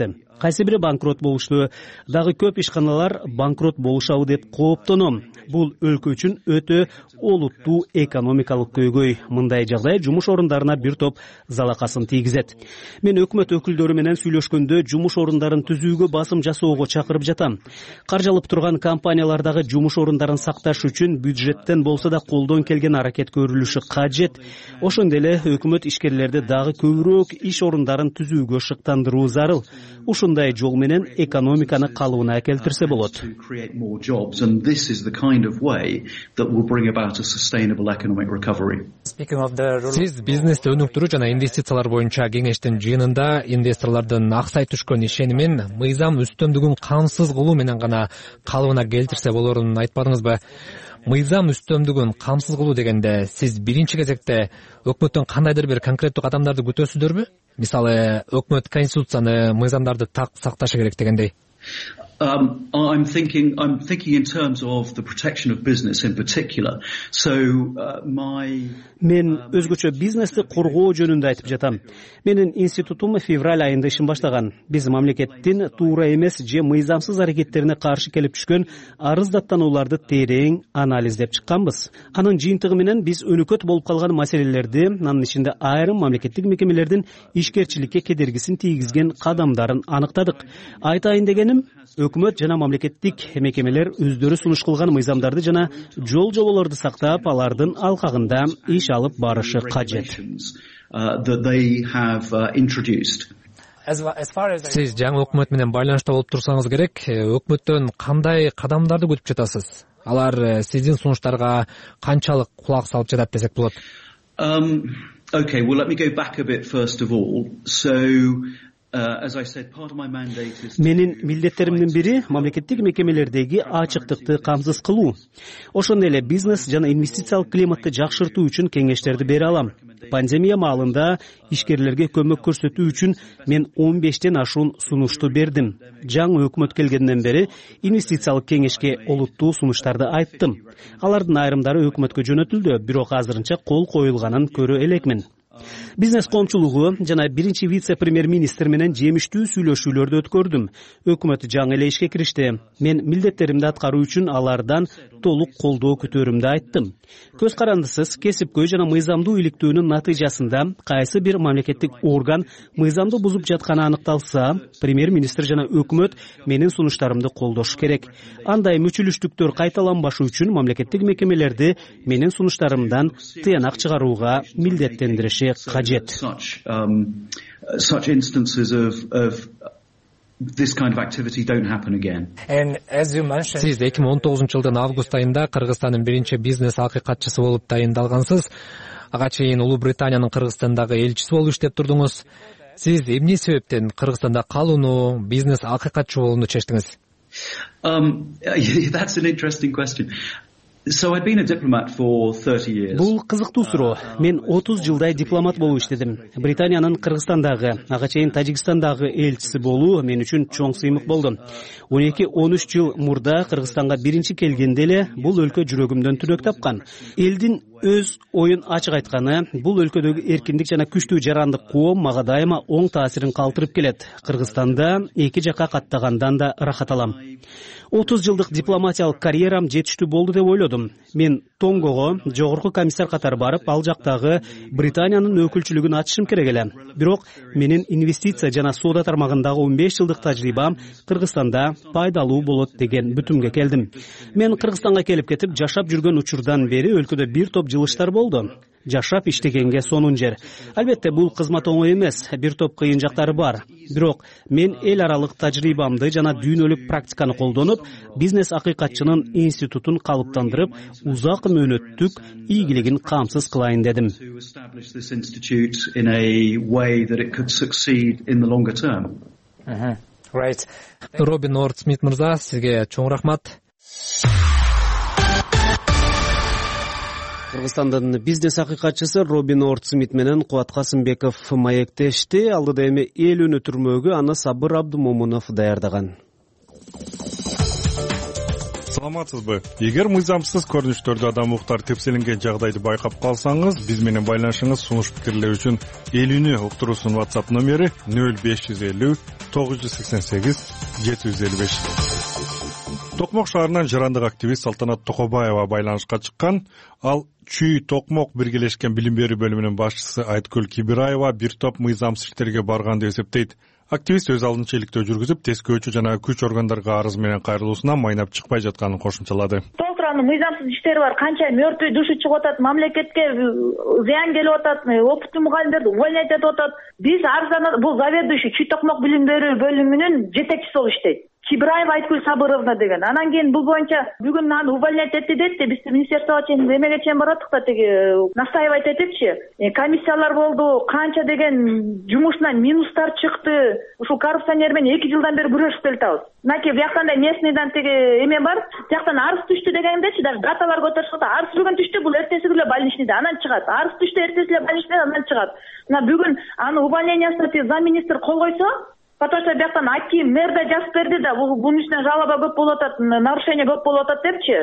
B: кайсы бири банкрот болушту. Дагы көп ишканалар банкрот болушабы деп кооптоном. Бул өлкө үчүн өтө олуттуу экономикалык көйгөй. Мындай жагдай жумуш орундарына бир топ залакасын тийгизет. Мен өкмөт өкүлдөрү менен сүйлөшкөндө жумуш орундарын түзүүгө басым жасоого чакырып жатам. Каржалып турган компаниялардагы жумуш орундарын сакташ үчүн бюджеттен болсо да колдон келген аракет көрүлүшү кажет. Ошондой эле өкмөт ишкерлерди дагы көбүрөөк иш орундарын түзүүгө шыктандыруу зарыл. Ушундай жол менен экономиканы калыбына келтирсе болот.
V: Сиз бизнести өнүктүрүү жана инвестициялар боюнча кеңештин жыйынында инвесторлордун аксай түшкөн ишенимин мыйзам үстөмдүгүн камсыз кылуу менен гана калыбына келтирсе болорун айтпадыңызбы? Мыйзам үстөмдүгүн камсыз кылуу дегенде сиз биринчи кезекте өкмөттөн кандайдыр бир конкреттүү кадамдарды күтөсүздөрбү? Мисалы, өкмөт конституцияны, мыйзамдарды так сакташы керек дегендей.
H: I'm thinking in terms of the protection of business in particular. So
B: Мен өзгөчө бизнести коргоо жөнүндө айтып жатам. Менин институтум февраль айында ишин баштаган. Биз мамлекеттин туура эмес же мыйзамсыз аракеттерине каршы келип түшкөн арыз даттанууларды терең анализдеп чыкканбыз. Анын жыйынтыгы менен биз өнөкөт болуп калган маселелерди, анын ичинде айрым мамлекеттик мекемелердин ишкерчиликке кедергисин тийгизген кадамдарын аныктадык. Айтайын дегеним, өкмөт жана мамлекеттик мекемелер өздөрү сунуш кылган мыйзамдарды жана жол жоболорду сактап, алардын алкагында иш алып барышы кажет.
V: Сиз жаңы өкмөт менен байланышта болуп турсаңыз керек, өкмөттөн кандай кадамдарды күтүп жатасыз? Алар сиздин сунуштарга канчалык кулак салып жатат десек болот?
H: Okay, well let me go back a bit first of all. So
B: Менин милдеттеримдин бири мамлекеттик мекемелердеги ачыктыкты камсыз кылуу. Ошондой эле бизнес жана инвестициялык климатты жакшыртуу үчүн кеңештерди бере алам. Пандемия маалында ишкерлерге көмөк көрсөтүү үчүн мен 15тен ашуун сунушту бердим. Жаңы өкмөт келгенден бери инвестициялык кеңешке олуттуу сунуштарды айттым. Алардын айрымдары өкмөткө жөнөтүлдү, бирок азырынча кол коюлганын көрө элекмин. Бизнес коомчулугу жана биринчи вице-премьер-министр менен жемиштүү сүйлөшүүлөрдү өткөрдүм. Өкмөт жаңы эле ишке киришти. Мен милдеттеримди аткаруу үчүн алардан толук колдоо күтөрүмдү айттым. Көз карандысыз кесипкөй жана мыйзамдуу иликтөөнүн натыйжасында кайсы бир мамлекеттик орган мыйзамды бузуп жатканы аныкталса, премьер-министр жана өкмөт менин сунуштарымды колдошу керек. Андай мүчүлүштүктөр кайталанбашы үчүн мамлекеттик мекемелерди менин сунуштарымдан тыянак чыгарууга милдеттендириши кажет.
H: Such instances of this kind of activity don't happen again.
V: Сиз 2019-жылдын август айында Кыргызстандын биринчи бизнес акыйкатчысы болуп тайындалгансыз. Ага чейин Улуу Британиянын Кыргызстандагы элчиси болуп иштеп турдуңуз. Сиз эмне себептен Кыргызстанда калууну, бизнес акыйкатчы болууну чечтиңиз?
H: That's an interesting question. So I'd been a diplomat for 30 years.
B: Бул кызыктуу суроо. Мен 30 жылдай дипломат болуп иштедим. Британиянын Кыргызстандагы, ага чейин Тажикстандагы элчиси болуу мен үчүн чоң сыймык болду. 12-13 жыл мурда Кыргызстанга биринчи келгенде эле бул өлкө жүрөгүмдөн түнөк тапкан. Элдин өз оюн ачык айтканы, бул өлкөдөгү эркиндик жана күчтүү жарандык коом мага дайыма оң таасирин калтырып келет. Кыргызстанда эки жакка каттагандан да ырахат алам. 30 жылдык дипломатиялык карьерам жетиштүү болду деп ойлодум. Мен Тонгого жогорку комиссар катары барып, ал жактагы Британиянын өкүлчүлүгүн ачышым керек эле. Бирок менин инвестиция жана соода тармагындагы 15 жылдык тажрыйбам Кыргызстанда пайдалуу болот деген бүтүмгө келдим. Мен Кыргызстанга келип кетип жашап жүргөн учурдан бери өлкөдө бир топ жылыштар болду. Жашап иштегенге сонун жер. Албетте бул кызмат оңой эмес, бир топ кыйын жактары бар. Бирок мен эл аралык тажрыйбамды жана дүйнөлүк практиканы колдонуп, бизнес акыйкатчынын институтун калыптандырып, узак мөөнөттүк ийгилигин камсыз кылайын дедим.
V: Робин Орд-Смит мырза, сизге чоң рахмат.
B: Кыргызстандын бизнес акыйкатчысы Робин Орд-Смит менен Кубат Касымбеков маектешти. Алдыда эми эл өнөтүрмөгү аны Сабыр Абдумомунов даярдаган.
M: Саламатсызбы? Эгер мыйзамсыз көрүнүштөрдө адам укуктары тепселенген жагдайды байкап калсаңыз, биз менен байланышыңыз, сунуш пикирлер үчүн Элүүнү уктуруусунун WhatsApp номери 0550 988 755. Токмок шаарынан жарандык активист Салтанат Токобаева байланышка чыккан. Ал Чүй Токмок биргелешкен билим берүү бөлүмүнүн башчысы Айткүл Кибираева бир топ мыйзамсыз иштерге барган деп эсептейт. Активист өз алдынча иликтөө жүргүзүп, тескөөчү жана күч органдарга арыз менен кайрылуусунан майнап чыкпай жатканын кошумчалады.
N: Толтуранын мыйзамсыз иштери бар, канча мертвый души чыгып атат, мамлекетке зыян келип атат, опыттуу мугалимдерди увольнять этип атат. Биз арызданат, бул заведующий Чүй Токмок билим берүү бөлүмүнүн жетекчиси болуп иштейт. Кибраева Айткүл Сабыровна деген. Анан кийин бул боюнча бүгүн аны увольнять этти дейт, биз министерствого чейин эмеге чейин бараттык да, тиги настаивать этипчи. Комиссиялар болду, канча деген жумушунан минустар чыкты. Ушул коррупционер менен 2 жылдан бери күрөшүп келатабыз. Мынакей бияктан да местныйдан тиги эме бар, бияктан арыз түштү дегендечи, даже даталар көтөрүшүп атат. Арыз бүгүн түштү, бул эртеси күнү больничныйда, анан чыгат. Арыз түштү, эртеси эле больничныйда, анан чыгат. Мына бүгүн аны увольнениясына замминистр кол койсо, потому что бияктан аким мэр да жазып берди да, бунун үстүнөн жалоба көп болуп атат, нарушение көп болуп атат депчи.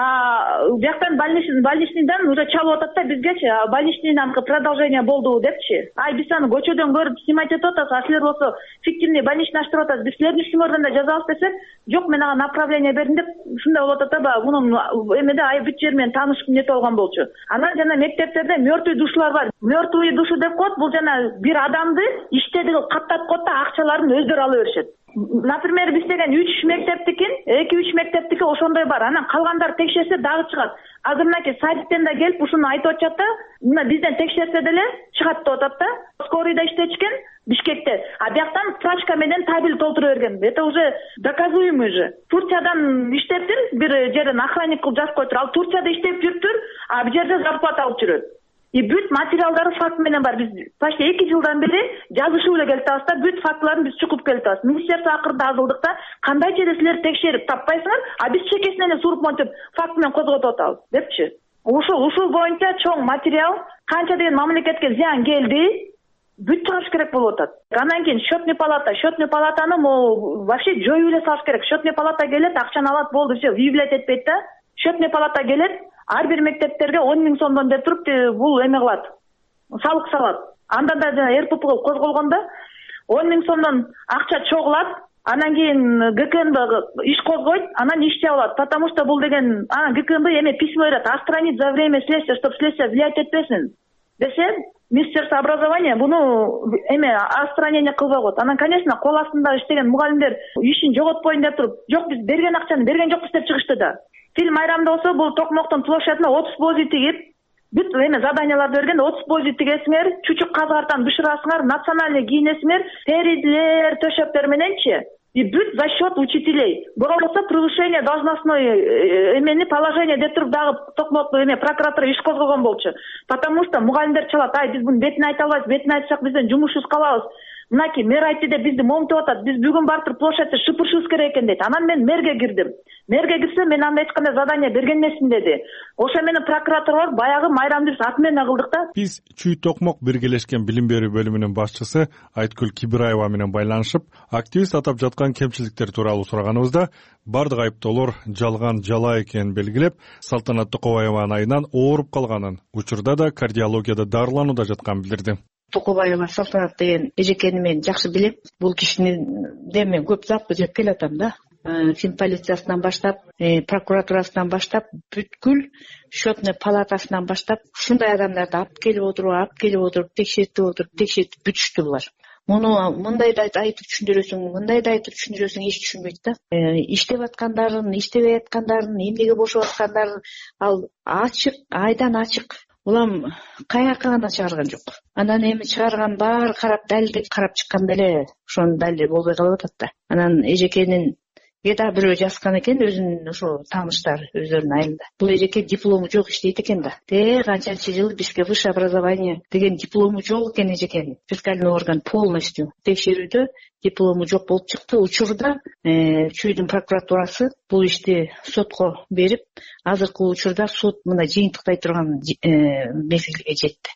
N: Бияктан больничныйдан уже чалып атат да бизгечи, больничныйдан продолжение болду депчи. Биз аны көчөдөн көрүп снимать этип атабыз, а силер болсо фиктивный больничный ачтырып атасыз. Биз силердин үстүңөрдөн да жазабыз десек, жок мен ага направление бердим деп ушундай болуп атат да, мунун эмеде бүт жер менен таанышып нете болгон болчу. Анан жана мектептерде мертвый душылар бар. Мертвый душу деп коет, бул жана бир адамды иштеди каттап коет да акчаларын өздөрү ала беришет. Например, биз деген 3 мектептикин, 2-3 мектептики ошондой бар. Анан калгандар текшерсе дагы чыгат. Азыр мынакей садиктен да келип ушуну айтып атышат да, мына бизден текшерсе деле чыгат деп атат да. Скорыйда иштечкен Бишкекте. Бияктан справка менен табель толтура берген. Это уже доказуемый же. Турциядан иштептир, бир жерден охранник кылып жазып коюптур. Ал Турцияда иштеп жүрүптүр, а бул жерде зарплата алып жүрөт. Бүт материалдары факт менен бар. Биз почти 2 жылдан бери жазышып эле келатабыз да, бүт фактыларын биз чукуп келатабыз. Министерство акырында азылдык да, кандайча эле силер текшерип таппайсыңар, а биз чекесинен эле суруп монтип факт менен козготуп атабыз депчи. Ушул боюнча чоң материал, канча деген мамлекетке зыян келди, бүт чыгыш керек болуп атат. Андан кийин счетный палатаны вообще жоюп эле салыш керек. Счетный палата келет, акчаны алат, болду, все, выявлять этпейт да. Счетный палата келет, ар бир мектептерге 10 000 сомдон деп туруп бул эме кылат, салык салат. Анда да жана РПП козголгондо 10 000 сомдон акча чогулат, анан кийин ГКНБ иш козгойт, анан иш жабылат. Потому что бул деген ГКНБ эме письмо берет, отстранить за время следствия, чтобы следствие влиять этпесин десе, Министерство образования буну эме отстранение кылбай коет. Анан, конечно, кол астында иштеген мугалимдер ишин жоготпойн деп туруп, жок биз берген акчаны берген жокпуз деп чыгышты да. Тил майрамда болсо бул Токмоктун площадына 30 бози тигип, бүт эме заданияларды берген, 30 бози тигесиңер, чучук казгартан бышырасыңар, национальный кийинесиңер, перидлер, төшөктөр мененчи. И бүт за счет учителей. Болбосо превышение должностной эмени положение деп туруп дагы Токмок эме прокуратура иш козгогон болчу. Потому что мугалимдер чалат, биз буну бетине айта албайбыз, бетине айтсак бизден жумушсуз калабыз. Мынакей мэр айтты деп бизди моңтоп атат. Биз бүгүн барып туруп площадьты шыпырышыбыз керек экен дейт. Анан мен мэрге кирдим. Мэрге кирсем, мен анда эч кандай задание берген эмесмин деди. Ошо менен прокуратура баягы майрамды биз аты менен кылдык да.
M: Биз Чүй Токмок биргелешкен билим берүү бөлүмүнүн башчысы Айткүл Кибираева менен байланышып, активист атап жаткан кемчиликтер тууралуу сураганыбызда, бардык айыптоолор жалган жала экенин белгилеп, Салтанат Токобаеванын айынан ооруп калганын, учурда да кардиологияда дарыланууда жатканын билдирди.
O: Токобаева Салтанат деген эжекени мен жакшы билем. Бул кишини мен көп зат билип келатам да. Фин полициясынан баштап, прокуратурасынан баштап, бүткүл счетный палатасынан баштап, ушундай адамдарды алып келип отуруп, текшертип бүтүштү булар. Муну мындай да айтып түшүндүрөсүң, эч түшүнбөйт да. Иштеп аткандарын, иштебей аткандарын, эмнеге бошоп аткандарын ал ачык, айдан ачык. Улам каяка гана чыгарган жок. Анан эми чыгарган баары карап, далилдеп карап чыкканда эле ошонун далили болбой калып атат да. Анан эжекенин да бирөө жазган экен, өзүнүн ошо тааныштары өздөрүнүн айылында. Бул эжеке диплому жок иштейт экен да. Канчанчы жыл бизге высшее образование деген диплому жок экен эжекенин. Фискальный орган полностью текшерүүдө диплому жок болуп чыкты. Учурда Чүйдүн прокуратурасы бул ишти сотко берип, азыркы учурда суд мына жыйынтыктай турган мезгилге жетти.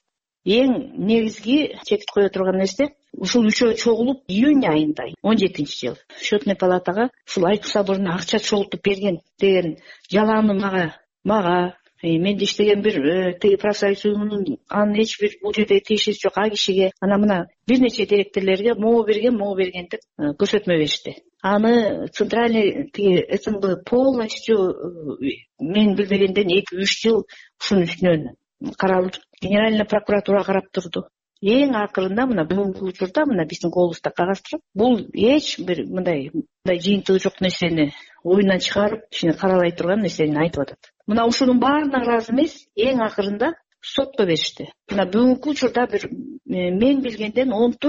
O: эң негизги чекит кое турган нерсе ушул үчөө чогулуп июнь айында 17-жылы счетный палатага ушул айтуу соборуна акча чогултуп берген деген жалааны мага менде иштеген бир тиги профсоюз уюмунун анын эч бир бул жерде тиешеси жок а кишиге анан мына бир нече директорлерге могу берген деп көрсөтмө беришти. Аны центральный тиги СНБ полностью мен билбегенден 2-3 жыл ушунун үстүнөн каралып, генеральный прокуратура карап турду. Эң акырында мына бүгүнкү учурда мына биздин колубузда кагаз турат. Бул эч бир мындай жыйынтыгы жок нерсени оюнан чыгарып, ишини каралай турган нерсени айтып атат. Мына ушунун баарына ыраазы эмес, эң акырында сотко беришти. Мына бүгүнкү учурда бир мен билгенден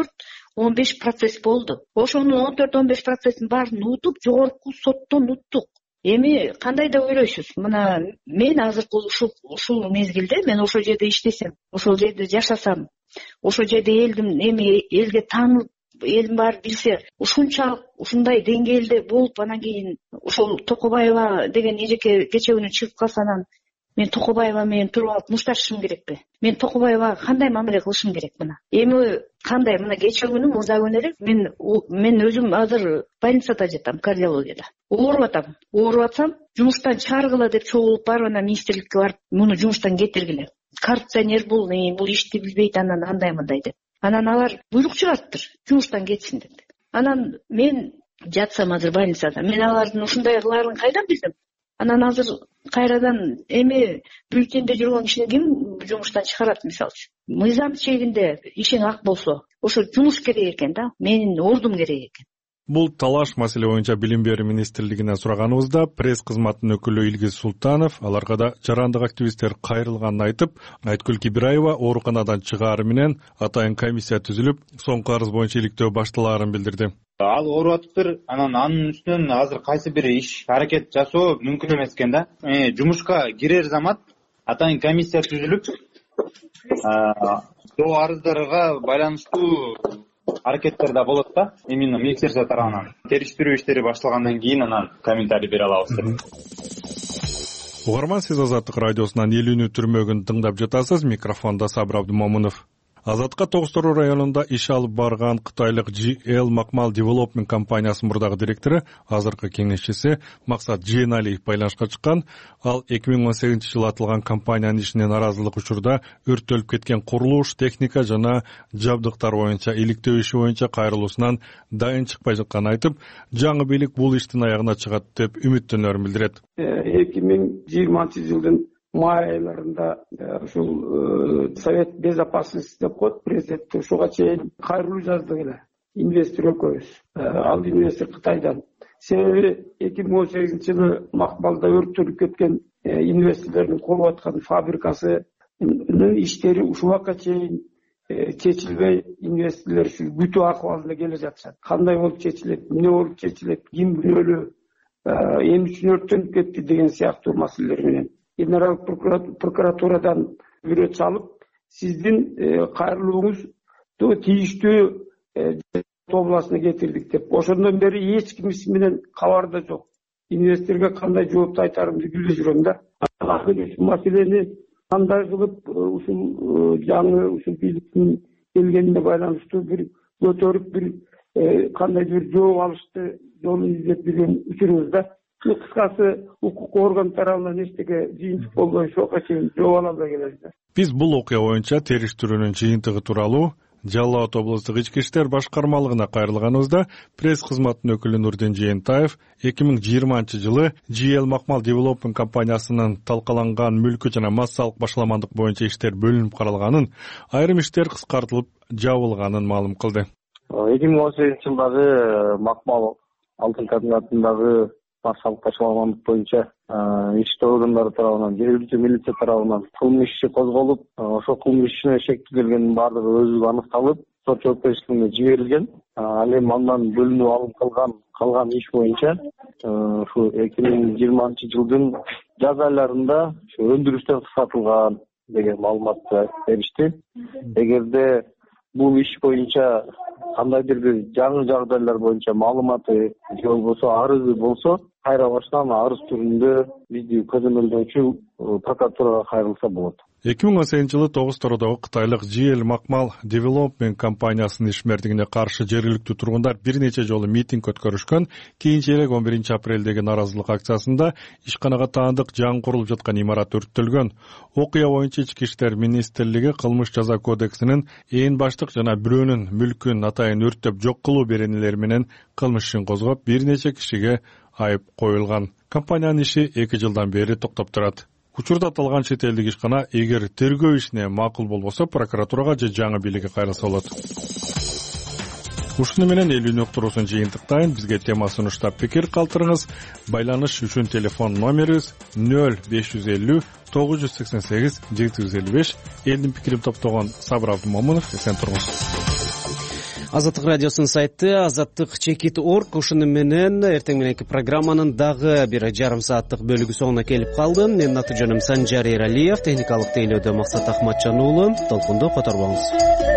O: 14-15 процесс болду. Ошонун 14-15 процесстин баарын утуп, жогорку соттон уттук. Эми кандай деп ойлойсуз? Мына мен азыркы ушул мезгилде мен ошол жерде иштесем, ошол жерде жашасам, ошол жерде элге таанылып, элдин баары билсе, ушунчалык ушундай деңгээлде болуп, анан кийин ошол Токобаева деген эжеке кече күнү чыгып калса, анан мен Токобаева менен туруп алып мушташышым керекпи? Мен Токобаевага кандай мамиле кылышым керек мына? Эми кандай мына кече күнү мурда күнү элек мен өзүм азыр больницада жатам, кардиологияда. Ооруп атсам, жумуштан чыгаргыла деп чогулуп барып, анан министрликке барып, муну жумуштан кетиргиле. Коррупционер бул ишти билбейт, анан андай мындай деп. Анан алар буйрук чыгарттыр, жумуштан кетсин деп. Анан мен жатсам азыр больницада, мен алардын ушундай кылаарын кайдан билдим? Анан азыр кайрадан эми бюллетенде жүргөн кишини ким жумуштан чыгарат мисалы? Мыйзам чегинде ишиң ак болсо, ошо жумуш керек экен да, менин ордум керек экен.
M: Бул талаш маселе боюнча Билим берүү министрлигине сураганыбызда пресс кызматынын өкүлү Илгиз Султанов аларга да жарандык активисттер кайрылганын айтып, Айткүл Кибираева ооруканадан чыгаары менен атайын комиссия түзүлүп, соңку арыз боюнча иликтөө башталаарын билдирди.
I: Ал ооруп атыптыр, анан анын үстүнөн азыр кайсы бир иш аракет жасоо мүмкүн эмес экен да. Жумушка кирер замат атайын комиссия түзүлүп, доо арыздарга байланыштуу аракеттер да болот да, именно министерство тарабынан. Териштирүү иштери башталгандан кийин анан комментарий бере алабыз деп.
M: Угарман, сиз Азаттык радиосунан Элүүнү түрмөгүн тыңдап жатасыз. Микрофондо Сабыр Абдумомунов. Азатка Тогуз-Тору районунда иш алып барган кытайлык GL Макмал Development компаниясынын мурдагы директору, азыркы кеңешчиси Максат Жээналиев байланышка чыккан. Ал 2018-жылы атылган компаниянын ишине наразылык учурда өрттөлүп кеткен курулуш, техника жана жабдыктар боюнча иликтөө иши боюнча кайрылуусунан дайын чыкпай жатканын айтып, жаңы бийлик бул иштин аягына чыгат деп үмүттөнөрүн билдирет.
P: 2020-жылдын май айларында ушул Совет безопасности деп коет президент, ушуга чейин кайрылуу жаздык эле. Инвестор экөөбүз. Ал инвестор Кытайдан. Себеби 2018-жылы Макмалда өрттөлүп кеткен инвесторлордун колуп аткан фабрикасынын иштери ушул убакка чейин чечилбей, инвесторлор ушу күтүү акыбалында келе жатышат. Кандай болуп чечилет, эмне болуп чечилет, ким күнөөлүү, эмне үчүн өрттөнүп кетти деген сыяктуу маселелер менен Генералдык прокуратурадан бирөө чалып, сиздин кайрылууңузду тийиштүү тобуласына кетирдик деп. Ошондон бери эч ким менен кабарда жок. Инвесторго кандай жоопту айтарымды билбей жүрөм да. Маселени кандай кылып ушул жаңы ушул бийликтин келгенине байланыштуу бир көтөрүп бир кандайдыр бир жооп алышты жолун издеп жүргөн учурубуз да. Кыскасы укук орган тарабынан эчтеке жыйынтык болбой ошого чейин жооп ала албай келебиз да.
M: Биз бул окуя боюнча териштирүүнүн жыйынтыгы тууралуу Жалал Абад облустук ички иштер башкармалыгына кайрылганыбызда пресс кызматынын өкүлү Нурдин Жээнтаев 2020-жылы GL Макмал Development компаниясынын талкаланган мүлкү жана массалык башаламандык боюнча иштер бөлүнүп каралганын, айрым иштер кыскартылып жабылганын маалым кылды.
S: 2018-жылдагы Макмал алтын комбинатындагы массалык башаламандык боюнча иштөө органдары тарабынан, жергиликтүү милиция тарабынан кылмыш иши козголуп, ошол кылмыш ишине шектелгендин баардыгы өзү аныкталып, сот жоопкерчилигине жиберилген. Ал эми андан бөлүнүп алып калган иш боюнча ушу 2020-жылдын жаз айларында өндүрүштөн кыскартылган деген маалыматты беришти. Эгерде бул иш боюнча кандайдыр бир жаңы жагдайлар боюнча маалыматы же болбосо арызы болсо, кайра баштап арыз түрүндө бизди көзөмөлдөөчү прокуратурага кайрылса болот.
M: 2018 жылы Тогуз-Тородогу кытайлык GL Макмал Development компаниясынын ишмердигине каршы жергиликтүү тургундар бир нече жолу митинг өткөрүшкөн. Кийинчерээк 11 апрелдеги нааразылык акциясында ишканага таандык жаңы курулуп жаткан имарат өрттөлгөн. Окуя боюнча Ички иштер министрлиги кылмыш жаза кодексинин ээн баштык жана бирөөнүн мүлкүн атайын өрттөп жок кылуу беренелери менен кылмыш ишин козгоп, бир нече кишиге айып коюлган. Компаниянын иши 2 жылдан бери токтоп турат. Учурда аталган чет элдик ишкана эгер тергөө ишине макул болбосо прокуратурага же жаңы бийликке кайрылса болот. Ушуну менен элүүнү уктуруусун жыйынтыктайын. Бизге тема сунуштап пикир калтырыңыз. Байланыш үчүн телефон номерибиз 0550 988 755. Элдин пикирин топтогон Сабыр Абдымомунов. Эсен туруңуз.
B: Азаттык радиосунун сайты azattik.org. Ушуну менен эртең мененки программанын дагы бир жарым сааттык бөлүгү соңуна келип калды. Менин аты жөнүм Санжар Эралиев, техникалык тейлөөдө Максат Ахматжан уулу. Толкундо которбоңуз.